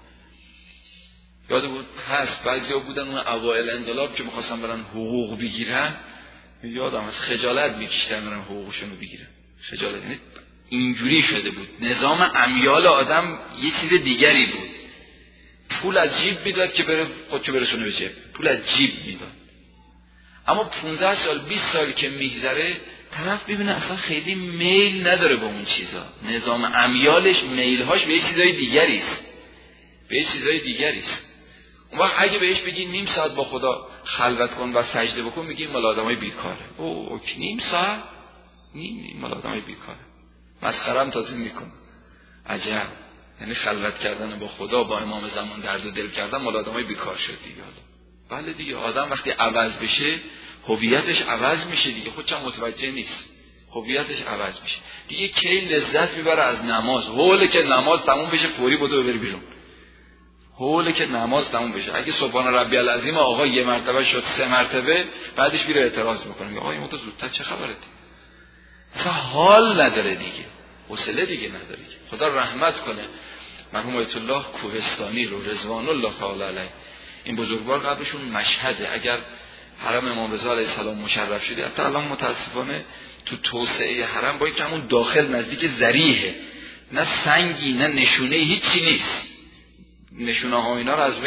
یاد بود هست بعضیا بودن اون اوایل انقلاب که می‌خواستن برن حقوق بگیرن، یادم از خجالت می‌کشیدن برن حقوقشون رو بگیرن. خجالت، یعنی اینجوری شده بود. نظام امیال آدم یه چیز دیگری بود. پول از جیب میداد که بره خودشو برسونه به جیب، پول از جیب میداد. اما 15 سال 20 سال که میگذره طرف ببینه اصلا خیلی میل نداره به اون چیزا. نظام امیالش، میلهاش به چیزای دیگری است، به چیزای دیگری است. اون وقت اگه بهش بگی نیم ساعت با خدا خلوت کن و سجده بکن، میگی مال آدمای بیکاره. اوه نیم ساعت، نیم مال آدمای بیکاره، مسخره‌ام تازه میکنه. عجب، یعنی خلوت کردن با خدا، با امام زمان درد و دل کردن مال آدمای بیکار شد دیگه. بله دیگه، آدم وقتی عوض بشه هویتش عوض میشه دیگه، خودش هم متوجه نیست، هویتش عوض میشه دیگه. کی لذت میبره از نماز، حوله که نماز تموم بشه فوری بدو ببر بیرون، حوله که نماز تموم بشه. اگه سبحان ربی العظیم آقا یه مرتبه شد 3 مرتبه، بعدش میره اعتراض میکنه، آقا این تو زودتر چه خبرته؟ اصلا حال نداره دیگه، حوصله دیگه نداره. خدا رحمت کنه مرحوم آیت الله کوهستانی رو رضوان الله تعالی علیه. این بزرگوار قبرشون مشهده. اگر حرم امام رضا علیه السلام مشرف شدی، حتی الان متاسفانه تو توسعه حرم با اینکه همون داخل نزدیک ذریحه، نه سنگی نه نشونه، هیچی نیست. نشونه ها اینا رو از بین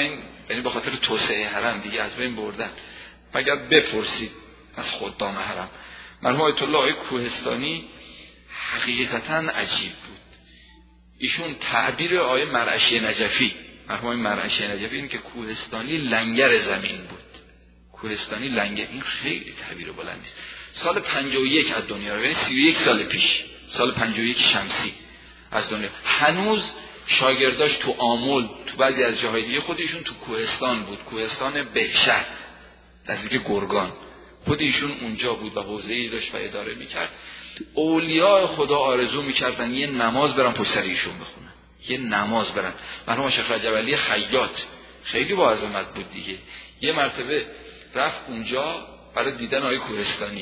یعنی به خاطر توسعه حرم دیگه از بین بردن. مگر بپرسید از خدام حرم. مرحوم آیت الله کوهستانی حقیقتا عجیب بود. ایشون تعبیر آیه مرعشی نجفی، مرحوم مرعشی نجفی، این که کوهستانی لنگر زمین بود. کوهستانی لنگر، این خیلی تعبیر بلند است. سال 51 از دنیا رو، یعنی 31 سال پیش، سال 51 شمسی از دنیا. هنوز شاگرداش تو آمل، تو بعضی از جاهای دیگه خودشون تو کوهستان بود، کوهستان بهشهر نزدیک گرگان. خود ایشون اونجا بود و حوزه‌ای داشت و اداره میکرد. اولیاء خدا آرزو میکردن یه نماز برن پشت سر ایشون بخونن، یه نماز برن. مرحوم شیخ رجب علی خیاط خیلی با عظمت بود دیگه، یه مرتبه رفت اونجا برای دیدن آقای کوهستانی،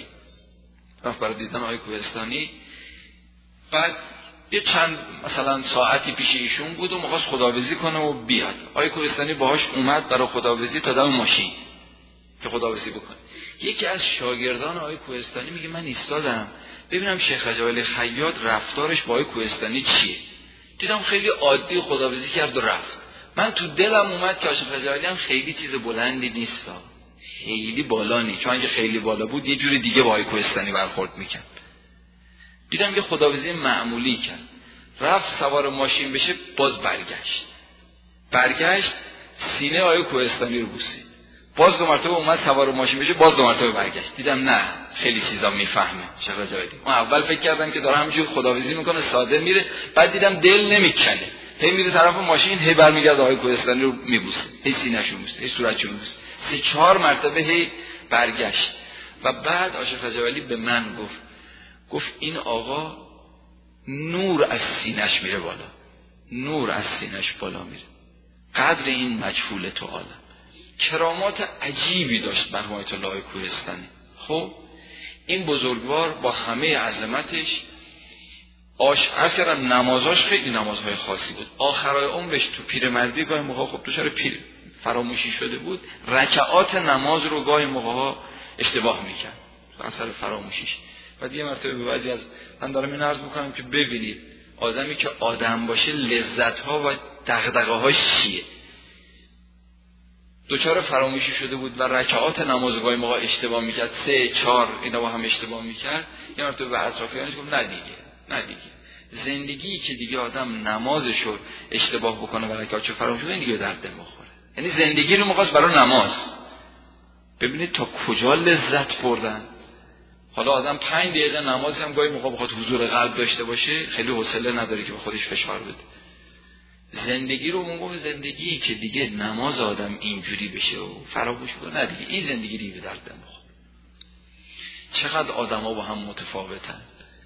بعد یه چند مثلا ساعتی پیش ایشون بود و می‌خواست خداویسی کنه و بیاد. آقای کوهستانی باهاش اومد برای خداویسی تا دم ماشین که خداویسی بکنه. یکی از شاگردان آقای کوهستانی میگه من ایستادم ببینم شیخ رجب علی خیاط رفتارش با آقای کوهستانی چیه. دیدم خیلی عادی خداویسی کرد و رفت. من تو دلم اومد که شیخ رجب علی هم خیلی چیز بلندی نیست، خیلی بالا نیست، چون اگه خیلی بالا بود یه جوری دیگه با آقای کوهستانی برخورد میکرد. دیدم که خداویسی معمولی کرد، رفت سوار ماشین بشه، باز برگشت سینه آقای کوهستانی رو بوسید، باز 2 مرتبه اومد سوار ماشین بشه، باز 2 مرتبه برگشت. دیدم نه خیلی چیزا میفهمه شیخ رجب علی. من اول فکر کردم که داره همینجوری خداویسی میکنه ساده میره، بعد دیدم دل نمیکنه، هی میره طرف ماشین، هی برمیگرده آقای کوهستانی رو میبوسه، هی سینه‌شو میبوسه، هی صورتشو میبوسه، 3-4 مرتبه هی برگشت. و بعد شیخ رجب علی به من گفت این آقا نور از سینه‌اش میره بالا، نور از سینه‌اش بالا میره، قدر این مجهول تو عالم. کرامات عجیبی داشت مرحوم آیت الله کوهستانی. خب این بزرگوار با همه عظمتش عرض کردم نمازاش خیلی نمازهای خاصی بود. آخرای عمرش تو پیرمردی گاهی موقع خب دچار فراموشی شده بود، رکعات نماز رو گاهی موقع اشتباه میکرد اثر فراموشیش. و دیگه مرتبه به بعضی از من دارم این عرض میکنم که ببینید آدمی که آدم باشه لذت‌ها و دغدغه‌هاش چیه. دوچار فراموشی شده بود و رکعات نماز گاهی موقع اشتباه میکرد، 3-4 اینا با هم اشتباه میکرد. یه مرتبه به اطرافیانش گفت نه دیگه زندگی که دیگه آدم نمازشو اشتباه بکنه و رکعاتشو فراموش کنه دیگه درد نمیخوره. یعنی زندگی رو می‌خواست برای نماز. ببینید تا کجا لذت بردن. حالا آدم 5 دقیقه نماز هم گاهی موقع بخواد حضور قلب داشته باشه خیلی حوصله نداره که به خودش فشار بده. زندگی رو موقع زندگی که دیگه نماز آدم اینجوری بشه و فراموش کنه، نه دیگه این زندگی دیگه درد نمیخوره. چقدر آدم‌ها با هم متفاوتن.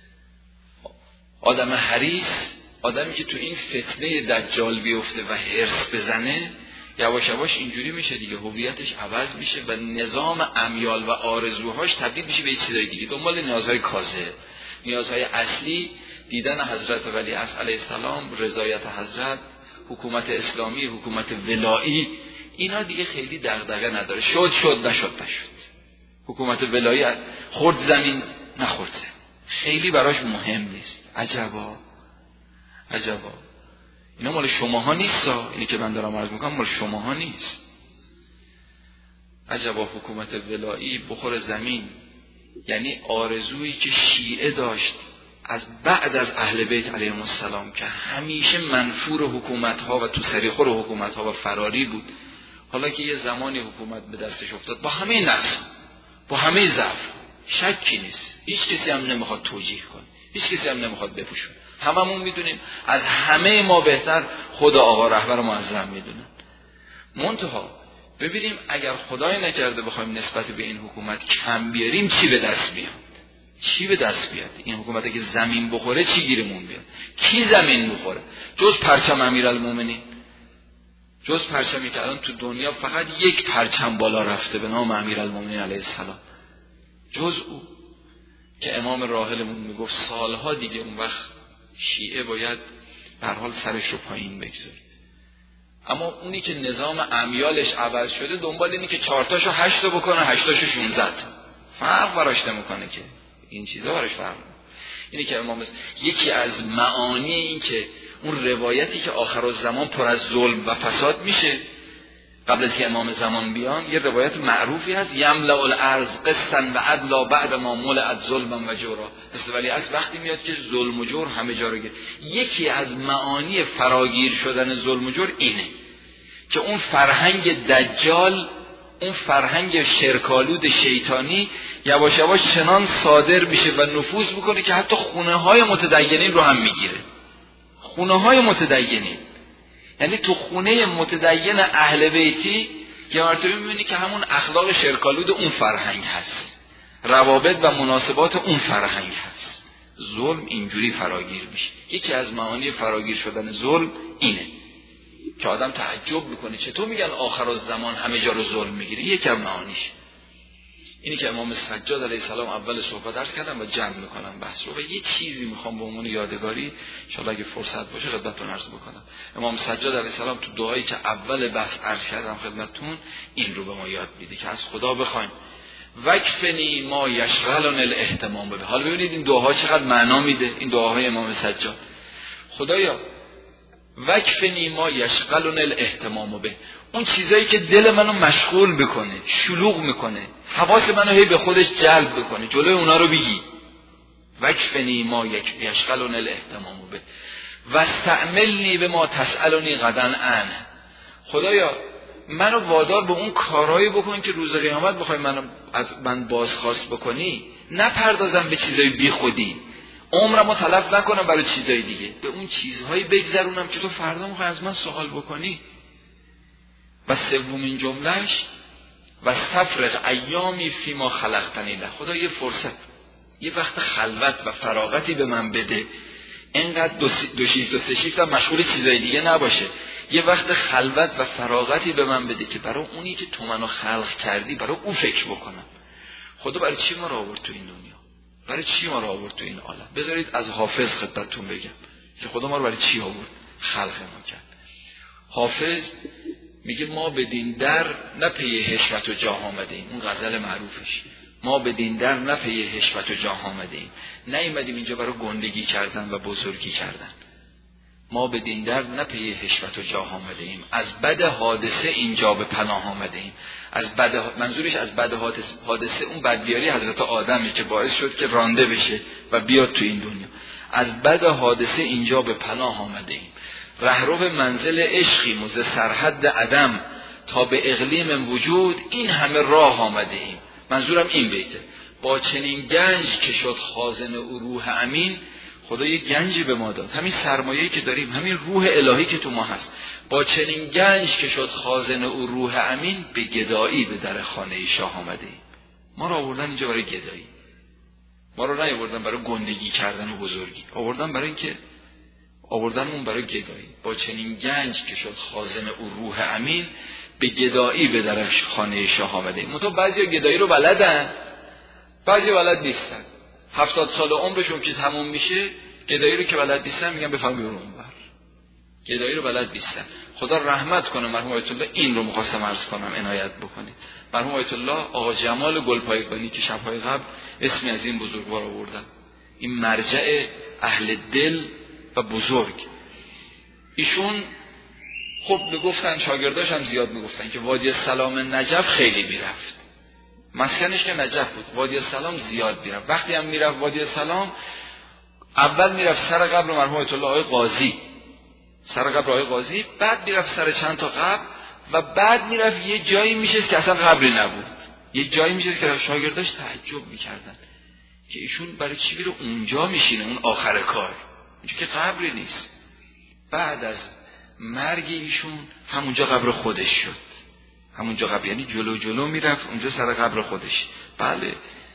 آدم حریص، آدمی که تو این فتنه دجال بیفته و حرص بزنه، یواش یواش اینجوری میشه دیگه، هویتش عوض میشه و نظام امیال و آرزوهاش تبدیل میشه به چیزای دیگه. دنبال نیازهای کاذب، نیازهای اصلی، دیدن حضرت ولی عصر علیه السلام، رضایت حضرت، حکومت اسلامی، حکومت ولایی، اینا دیگه خیلی دغدغه نداره. شد نشد. حکومت ولایی خورد زمین نخورد، خیلی براش مهم نیست. عجبا اینا مال شماها نیست، اینی که من دارم عرض میکنم مال شماها نیست. عجبا حکومت ولایی بخور زمین، یعنی آرزویی که شیعه داشت از بعد از اهل بیت علیهم السلام که همیشه منفور حکومت‌ها و تو سریخور حکومت‌ها و فراری بود. حالا که یه زمانی حکومت به دستش افتاد با همه نقص، با همه ضعف، شکی نیست، هیچ کسی هم نمیخواد توجیه کنه، هیچ کسی هم نمیخواد بپوشونه. هممون میدونیم از همه ما بهتر خدا آقا رهبر معظم میدونن. منتها ببینیم اگر خدای نکرده بخوایم نسبت به این حکومت کم بیاریم چی به دست بیاد؟ این حکومتی که زمین بخوره چی گیرمون بیاد؟ کی زمین بخوره؟ جز پرچم امیرالمومنین، جز پرچمی که الان تو دنیا فقط یک پرچم بالا رفته به نام امیرالمومنین علیه السلام، جز او که امام راحلمون میگفت سالها دیگه اون وقت شیعه باید به هر حال سرش رو پایین بگذاره. اما اونی که نظام امیالش عوض شده دنبال اینی که 4 تاشو 8 بکنه، 8 تاشو 16 فرق براش نمیکنه که این چیزا براش فرق نمیکنه. اینی که امام یکی از معانی این که اون روایتی که آخرالزمان پر از ظلم و فساد میشه قبل از که امام زمان بیان یه روایت معروفی هست یملأ الارض قسطا و عدلا بعد ما ملئت ظلما و جورا. ولی از وقتی میاد که ظلم و جور همه جا رو گیر. یکی از معانی فراگیر شدن ظلم و جور اینه که اون فرهنگ دجال، اون فرهنگ شرکالود شیطانی یواش یواش چنان صادر میشه و نفوذ میکنه که حتی خونه های متدینین رو هم میگیره. خونه های متدینین، یعنی تو خونه متدین اهل بیتی یه مرتبه میبینی که همون اخلاق شرکالود اون فرهنگ هست، روابط و مناسبات اون فرهنگ هست. ظلم اینجوری فراگیر میشه. یکی از معانی فراگیر شدن ظلم اینه که آدم تعجب میکنه چطور میگن آخرالزمان همه جا رو ظلم میگیره. یکی از معانیش اینی که امام سجاد علیه السلام اول صحبت عرض کردم و جمع میکنم بحث رو و یه چیزی میخوام به عنوان یادگاری ان شاءالله اگه فرصت باشه خدمتتون عرض بکنم. امام سجاد علیه السلام تو دعایی که اول بحث عرض کردم خدمتتون این رو به ما یاد میده که از خدا بخوایم وکفنی ما یشغلنا الاهتمام به. حالا ببینید این دعاها چقدر معنا میده، این دعاهای امام سجاد. خدایا وکفنی ما یشغلنا الاهتمام به، اون چیزایی که دل منو مشغول بکنه، شلوغ میکنه، حواس منو هی به خودش جلب بکنه، جلوی اونا رو بگی. وکفنی ما یشغلنا الاهتمام به واستعملنی به ما تسألنی غدا عنه. خدایا منو وادار به اون کارهایی بکن که روز قیامت بخوای منو از من بازخواست بکنی، نپردازم به چیزای بی خودی، عمرمو تلف نکنم برای چیزای دیگه، به اون چیزهایی بگذرونم که تو فردا میخوای از من سوال بکنی. و سومین جملهش و استفرغ ایامی فی ما خلقتنی له. خدا یه فرصت، یه وقت خلوت و فراغتی به من بده، اینقدر دو شیفت و سه شیفت هم مشغول چیزای دیگه نباشه. یه وقت خلوت و فراغتی به من بده که برای اونی که تو منو خلق کردی برای اون فکر بکنم. خدا برای چی ما رو آورد تو این دنیا؟ برای چی ما رو آورد تو این عالم؟ بذارید از حافظ خدمتتون بگم که خدا ما رو برای چی آورد، خلق ما کرد. حافظ میگه ما بدین در نه پی حشمت و جاه آمدیم. اون غزل معروفش، ما بدین در نه پی حشمت و جاه آمدیم، نیومدیم اینجا برای گندگی کردن و بزرگی کردن. ما بدین در نه پی حشمت و جاه آمدیم، از بد حادثه اینجا به پناه آمدیم. از بد، منظورش از بد حادثه اون بدبیاری حضرت آدمی که باعث شد که رانده بشه و بیاد تو این دنیا. از بد حادثه اینجا به پناه آمدیم، رهرو منزل عشقی موز سرحد عدم، تا به اقلیم وجود این همه راه آمده ایم. منظورم این بیته، با چنین گنج که شد خازن او روح امین. خدا یه گنجی به ما داد، همین سرمایه‌ای که داریم، همین روح الهی که تو ما هست. با چنین گنج که شد خازن او روح امین، به گدایی به در خانه شاه آمده ایم. ما رو آوردن اینجا برای گدایی، ما رو نیاوردن برای گندگی کردن و بزرگی، آوردن برای اینکه آوردنمون برای گدایی. با چنین گنج که شد خازن او روح امین، به گدایی به در خانه شاه آمده. منتها بعضیا گدایی رو بلدن، بعضی بلد نیستن. 70 سال عمرشون که تموم میشه گدایی رو که بلد نیستن میگن بفهم برو اونور. گدایی رو بلد نیستن. خدا رحمت کنه مرحوم آیت الله. این رو می‌خواستم عرض کنم، عنایت بکنید. مرحوم آیت الله آقا جمال گلپایگانی که شب‌های قبل اسمی از این بزرگوار آوردن، این مرجع اهل دل و بزرگ، ایشون خب میگفتن، شاگرداش هم زیاد میگفتن که وادی سلام نجف خیلی میرفت، مسکنش که نجف بود، وادی سلام زیاد میرفت. وقتی هم میرفت وادی سلام، اول میرفت سر قبر مرحوم آیت الله آقای قاضی، سر قبر آقای قاضی، بعد میرفت سر چند تا قبر و بعد میرفت یه جایی میشه که اصلا قبری نبود، یه جایی میشه که شاگرداش تعجب میکردن که ایشون برای چی میره اونجا میشینه، اون آخر کار، اونجا که قبری نیست. بعد از مرگ ایشون همونجا قبر خودش شد، همونجا قبر، یعنی جلو جلو میرفت اونجا سر قبر خودش. بله،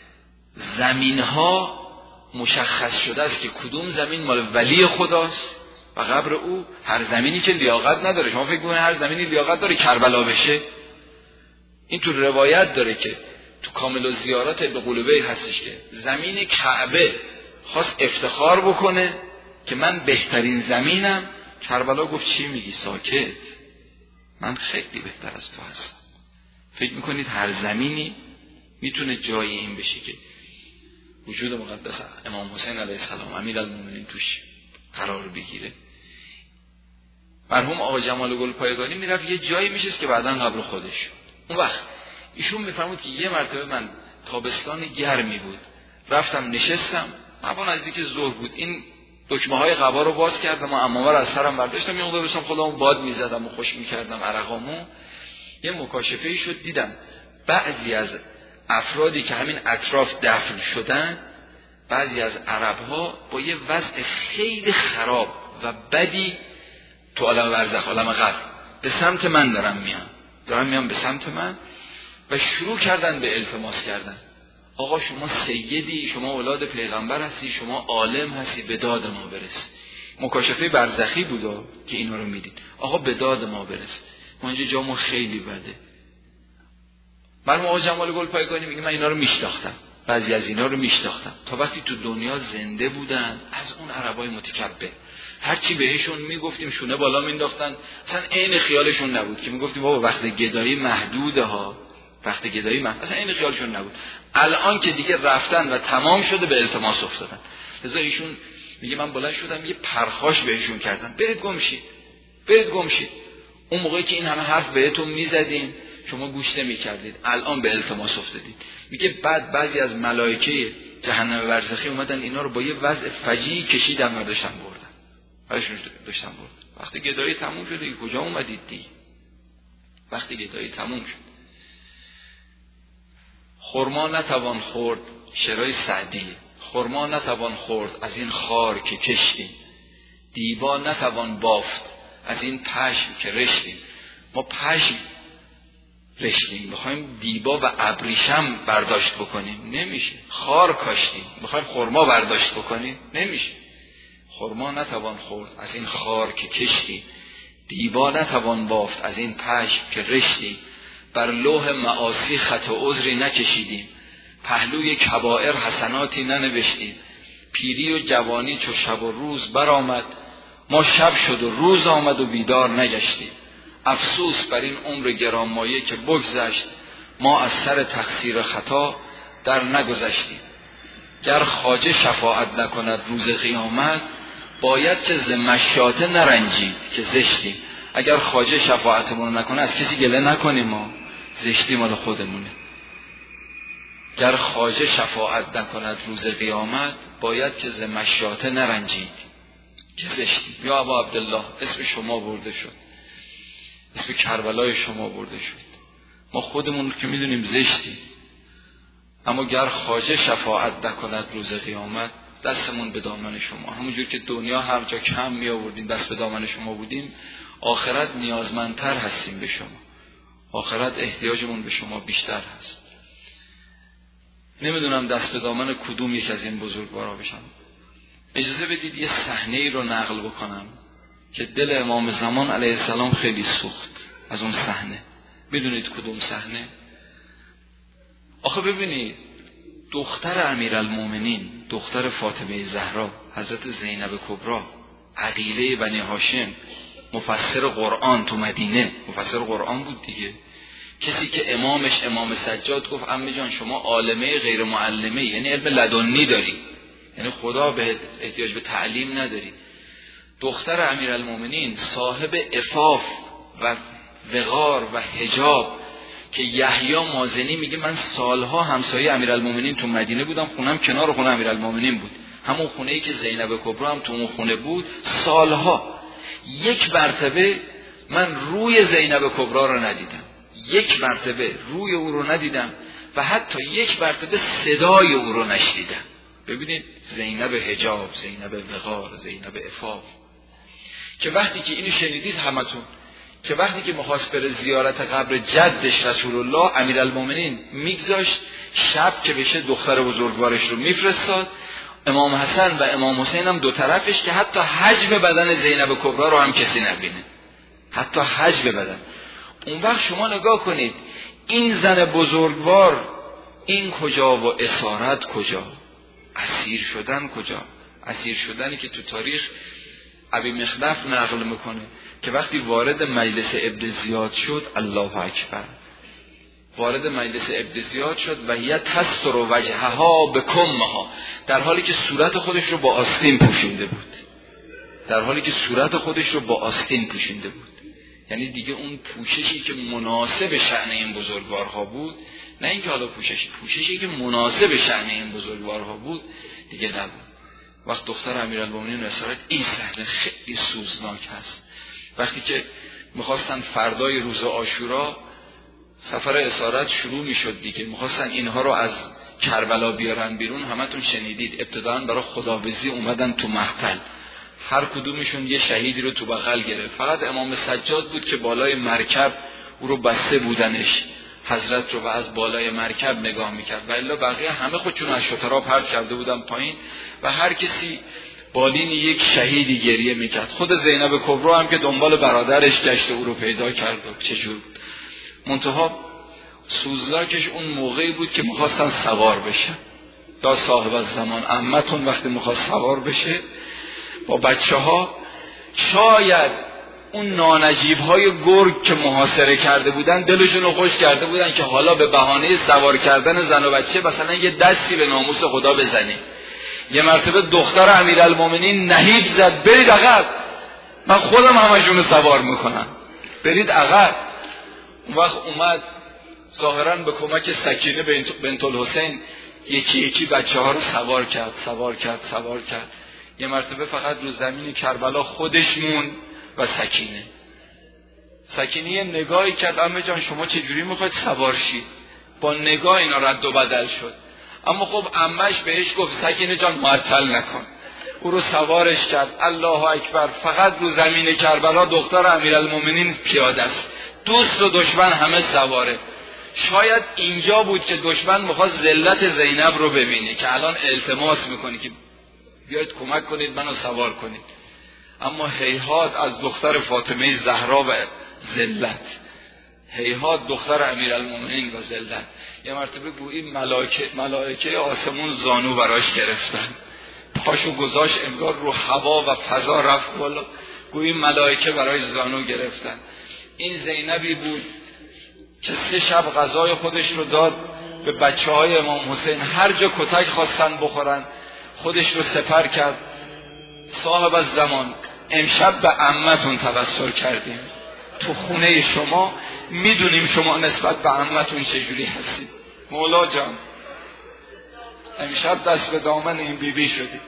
زمین ها مشخص شده است که کدوم زمین مال ولی خداست و قبر او. هر زمینی که لیاقت نداره، شما فکر کنید هر زمینی لیاقت داره کربلا بشه؟ این تو روایت داره که تو کامل الزیارات ابن قلوبی هستش که زمین کعبه خواست افتخار بکنه که من بهترین زمینم. کربلا گفت چی میگی، ساکت، من خیلی بهتر از تو هستم. فکر میکنید هر زمینی میتونه جای این بشه که وجود مقدس امام حسین علیه السلام امیرالمومنین توش قرار بگیره؟ مرحوم آقا جمال گلپایگانی میرفت یه جایی میشست که بعداً قبر خودش شد. اون وقت ایشون میفرمود که یه مرتبه من تابستان گرمی بود رفتم نشستم، مبا نزدیک ظهر بود، این دکمه های قبا رو باز کردم و عمامه رو از سرم برداشتم، یه مقدار داشتم خودمو باد میزدم و خوش میکردم عرقامو. یه مکاشفه ای شد، دیدم بعضی از افرادی که همین اطراف دفن شدن، بعضی از عرب‌ها با یه وضع خیلی خراب و بدی تو عالم برزخ، عالم قبر، به سمت من دارم میام به سمت من و شروع کردن به التماس کردن. آقا شما سیدی، شما اولاد پیغمبر هستی، شما عالم هستی، به داد ما برس. مکاشفه برزخی بودا که اینا رو میدید. آقا به داد ما برس، ما اینجا جامو خیلی بده. مرحوم آقا جمال گلپایگانی میگه من اینا رو میشناختم، بعضی از اینا رو میشناختم تا وقتی تو دنیا زنده بودن، از اون عربای متکبر هرچی بهشون میگفتیم شونه بالا مینداختن، اصلا عین خیالشون نبود که میگفتیم بابا وقت گدایی محدوده ها، وقت گدایی محدود، اصلا عین خیالشون نبود. الان که دیگه رفتن و تمام شده به التماس افتادن. لذا ایشون میگه من بلند شدم یه پرخاش بهشون کردم، برید گم شید. اون موقعی که این همه حرف بهتون میزدیم شما گوش نمی‌کردید، الان به التماس افتادید. میگه بعد بعضی از ملائکه جهنم برزخی اومدن اینا رو با یه وضع فجیعی کشیدن و داشتن بردن. وقتی گدایی تموم شد دیگه کجا اومدید دیگه؟ وقتی گدایی تموم شد. خرما نتوان خورد، شعرهای سعدی، خرما نتوان خورد از این خار که کشتیم، دیبا نتوان بافت از این پشم که رشتیم. ما پشم رشتیم، بخوایم دیبا و ابریشم برداشت بکنیم نمیشه. خار کاشتیم، بخوایم خرما برداشت بکنیم نمیشه. خرما نتوان خورد از این خار که کشتی، دیبا نتوان بافت از این پشم که رشتی. بر لوح معاصی خط و عذری نکشیدیم، پهلوی کبائر حسناتی ننوشتیم. پیری و جوانی چو شب و روز برآمد، ما شب شد و روز آمد و بیدار نگشتیم. افسوس بر این عمر گرانمایه که بگذشت، ما از سر تقصیر خطا در نگذشتیم. گر خواجه شفاعت نکند روز قیامت، باید که ز مشاطه نرنجیم که زشتیم. اگر خواجه شفاعتمون نکنه از کسی گله نکنیم، ما زشتی مال خودمونه. گر خواجه شفاعت نکند روز قیامت، باید که ز مشاطه نرنجید که زشتیم. یا ابا عبدالله، اسم شما برده شد، اسم کربلای شما برده شد، ما خودمون که میدونیم زشتیم، اما گر خواجه شفاعت نکند روز قیامت، دستمون به دامن شما. همونجور که دنیا هر جا کم می آوردیم دست به دامن شما بودیم، آخرت نیازمندتر هستیم به شما، آخرت احتیاجمون به شما بیشتر هست. نمیدونم دست به دامن کدوم یک از این بزرگوارا بشم. اجازه بدید یه صحنه‌ای رو نقل بکنم که دل امام زمان علیه السلام خیلی سوخت از اون صحنه. میدونید کدوم صحنه؟ آخه ببینید، دختر امیرالمومنین، دختر فاطمه زهرا، حضرت زینب کبرا، عقیله بنی هاشم، مفسر قرآن تو مدینه، مفسر قرآن بود دیگه، کسی که امامش امام سجاد گفت عمه جان شما عالمه غیر معلمه، یعنی علم لدنی داری، یعنی خدا به احتیاج به تعلیم نداری. دختر امیرالمومنین صاحب عفاف و وقار و حجاب که یحیی مازنی میگه من سالها همسایه امیرالمومنین تو مدینه بودم، خونم کنار خونه امیرالمومنین بود، همون خونه‌ای که زینب کبرا هم تو اون خونه بود سالها. یک مرتبه من روی زینب کبرا رو ندیدم، یک مرتبه روی او رو ندیدم و حتی یک مرتبه صدای او رو نشنیدم. ببینید زینب حجاب، زینب وقار، زینب عفاف، که وقتی که اینو شنیدید همتون، که وقتی که می‌خواست بره زیارت قبر جدش رسول الله امیرالمومنین میگذاشت، شب که بشه دختر بزرگوارش رو میفرستاد، امام حسن و امام حسین هم دو طرفش، که حتی حجم بدن زینب کبرا رو هم کسی نبینه، حتی حجم بدن. اون وقت شما نگاه کنید این زن بزرگوار این کجا و اسارت کجا، اسیر شدن کجا؟ اسیر شدنی که تو تاریخ ابی مخلف نقل میکنه که وقتی وارد مجلس ابن زیاد شد، الله اکبر، وارد مجلس ابن زیاد شد و هی تستر وجهها بکمها، در حالی که صورت خودش رو با آستین پوشونده بود. در حالی که صورت خودش رو با آستین پوشیده بود. یعنی دیگه اون پوششی که مناسب شأن این بزرگوارها بود، نه اینکه حالا پوششی که مناسب شأن این بزرگوارها بود دیگه نبود. وقت دختر امیرالمومنین اسارت، این صحنه خیلی سوزناک هست. وقتی که میخواستن فردای روز عاشورا سفر اسارت شروع میشد دیگه، میخواستن اینها رو از کربلا بیارن بیرون، همتون شنیدید ابتداً برای خداویسی اومدن تو مقتل، هر کدومشون یه شهیدی رو تو بغل گرفت. فقط امام سجاد بود که بالای مرکب او رو بسته بودنش حضرت رو و از بالای مرکب نگاه میکرد، و الا بقیه همه خودشون از شترها پرت کرده بودن پایین و هر کسی بالین یک شهیدی گریه میکرد. خود زینب کبرا هم که دنبال برادرش گشت او رو پیدا کرد و چجور بود. منتها سوزناکش اون موقعی بود که میخواستن سوار بشه. یا صاحب الزمان عمتون وقتی میخواست سوار بشه با بچه ها، شاید اون نانجیب های گرگ که محاصره کرده بودن دلشون رو خوش کرده بودن که حالا به بهانه سوار کردن زن و بچه مثلا یه دستی به ناموس خدا بزنیم. یه مرتبه دختر امیرالمومنین نهیب زد برید عقب، من خودم همشون رو سوار میکنم، برید عقب. اون وقت اومد ظاهرا به کمک سکینه بنت الحسین یکی یکی بچه ها رو سوار کرد. یه مرتبه فقط رو زمین کربلا خودش موند و سکینه یه نگاهی کرد، عمه جان شما چجوری میخواید سوار شید؟ با نگاه اینا رد و بدل شد. اما خب عمهش بهش گفت سکینه جان معطل نکن، او رو سوارش کرد. الله اکبر. فقط رو زمین کربلا دختر امیرالمومنین پیاده است، دوست و دشمن همه سواره. شاید اینجا بود که دشمن میخواست ذلت زینب رو ببینه که الان التماس میکنه که بیاید کمک کنید منو سوار کنید، اما هیهات از دختر فاطمه زهرا و ذلت، هیهات دختر امیرالمومنین و ذلت. یه مرتبه گویی ملائکه آسمون زانو براش گرفتن، پاشو گذاشت انگار رو هوا و فضا رفت بالا، گویی ملائکه براش زانو گرفتن. این زینبی بود که 3 شب غذای خودش رو داد به بچه های امام حسین، هر جا کتک خواستن بخورن خودش رو سپر کرد. صاحب الزمان امشب به عمتون توسل کردیم، تو خونه شما میدونیم شما نسبت به عمتون چجوری هستید. مولا جان امشب دست به دامن این بیبی شدی.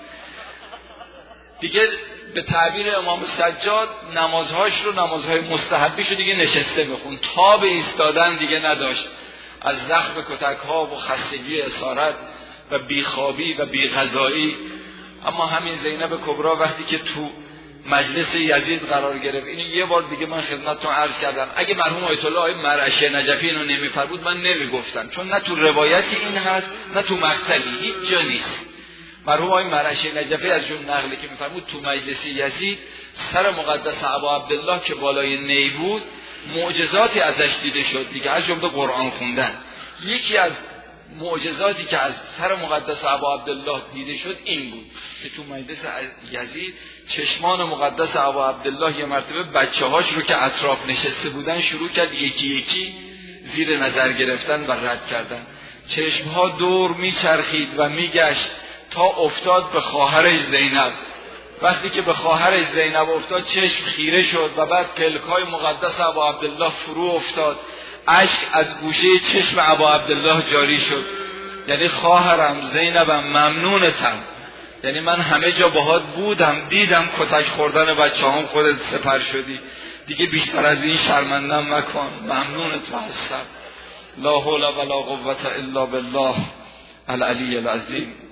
دیگه به تعبیر امام سجاد نمازهاش رو، نمازهای مستحبیش رو دیگه نشسته بخون، تاب ایستادن دیگه نداشت از زخم کتک ها و خستگی اسارت و بیخوابی و بیغذایی. اما همین زینب کبرا وقتی که تو مجلس یزید قرار گرفت، اینو یه بار دیگه من خدمتتون عرض کردم، اگه مرحوم آیت الله آقای مرعشی نجفی اینو نمیفرمود من نمیگفتم، چون نه تو روایتی این هست نه تو مقتلی، هیچ جا نیست. مرحوم آقای مرعشی نجفی از جون نقلی که میفرمود تو مجلس یزید سر مقدس ابا عبدالله که بالای نی بود معجزاتی ازش دیده شد دیگه، از جمله قرآن خوندن. یکی از معجزاتی که از سر مقدس ابا عبدالله دیده شد این بود که تو مجلس یزید چشمان مقدس ابا عبدالله یه مرتبه بچه هاش رو که اطراف نشسته بودن شروع کرد یکی یکی زیر نظر گرفتن و رد کردن. چشمها دور میچرخید و میگشت تا افتاد به خواهرش زینب. وقتی که به خواهرش زینب افتاد چشم خیره شد و بعد پلکای مقدس ابا عبدالله فرو افتاد، اشک از گوشه چشم ابا عبدالله جاری شد. یعنی خواهرم زینبم ممنونتم، یعنی من همه جا باهات بودم، دیدم کتک خوردن بچه‌هام خودت سپر شدی، دیگه بیشتر از این شرمندم مکن، ممنونت هستم. لا حول ولا قوة الا بالله العلی العظیم.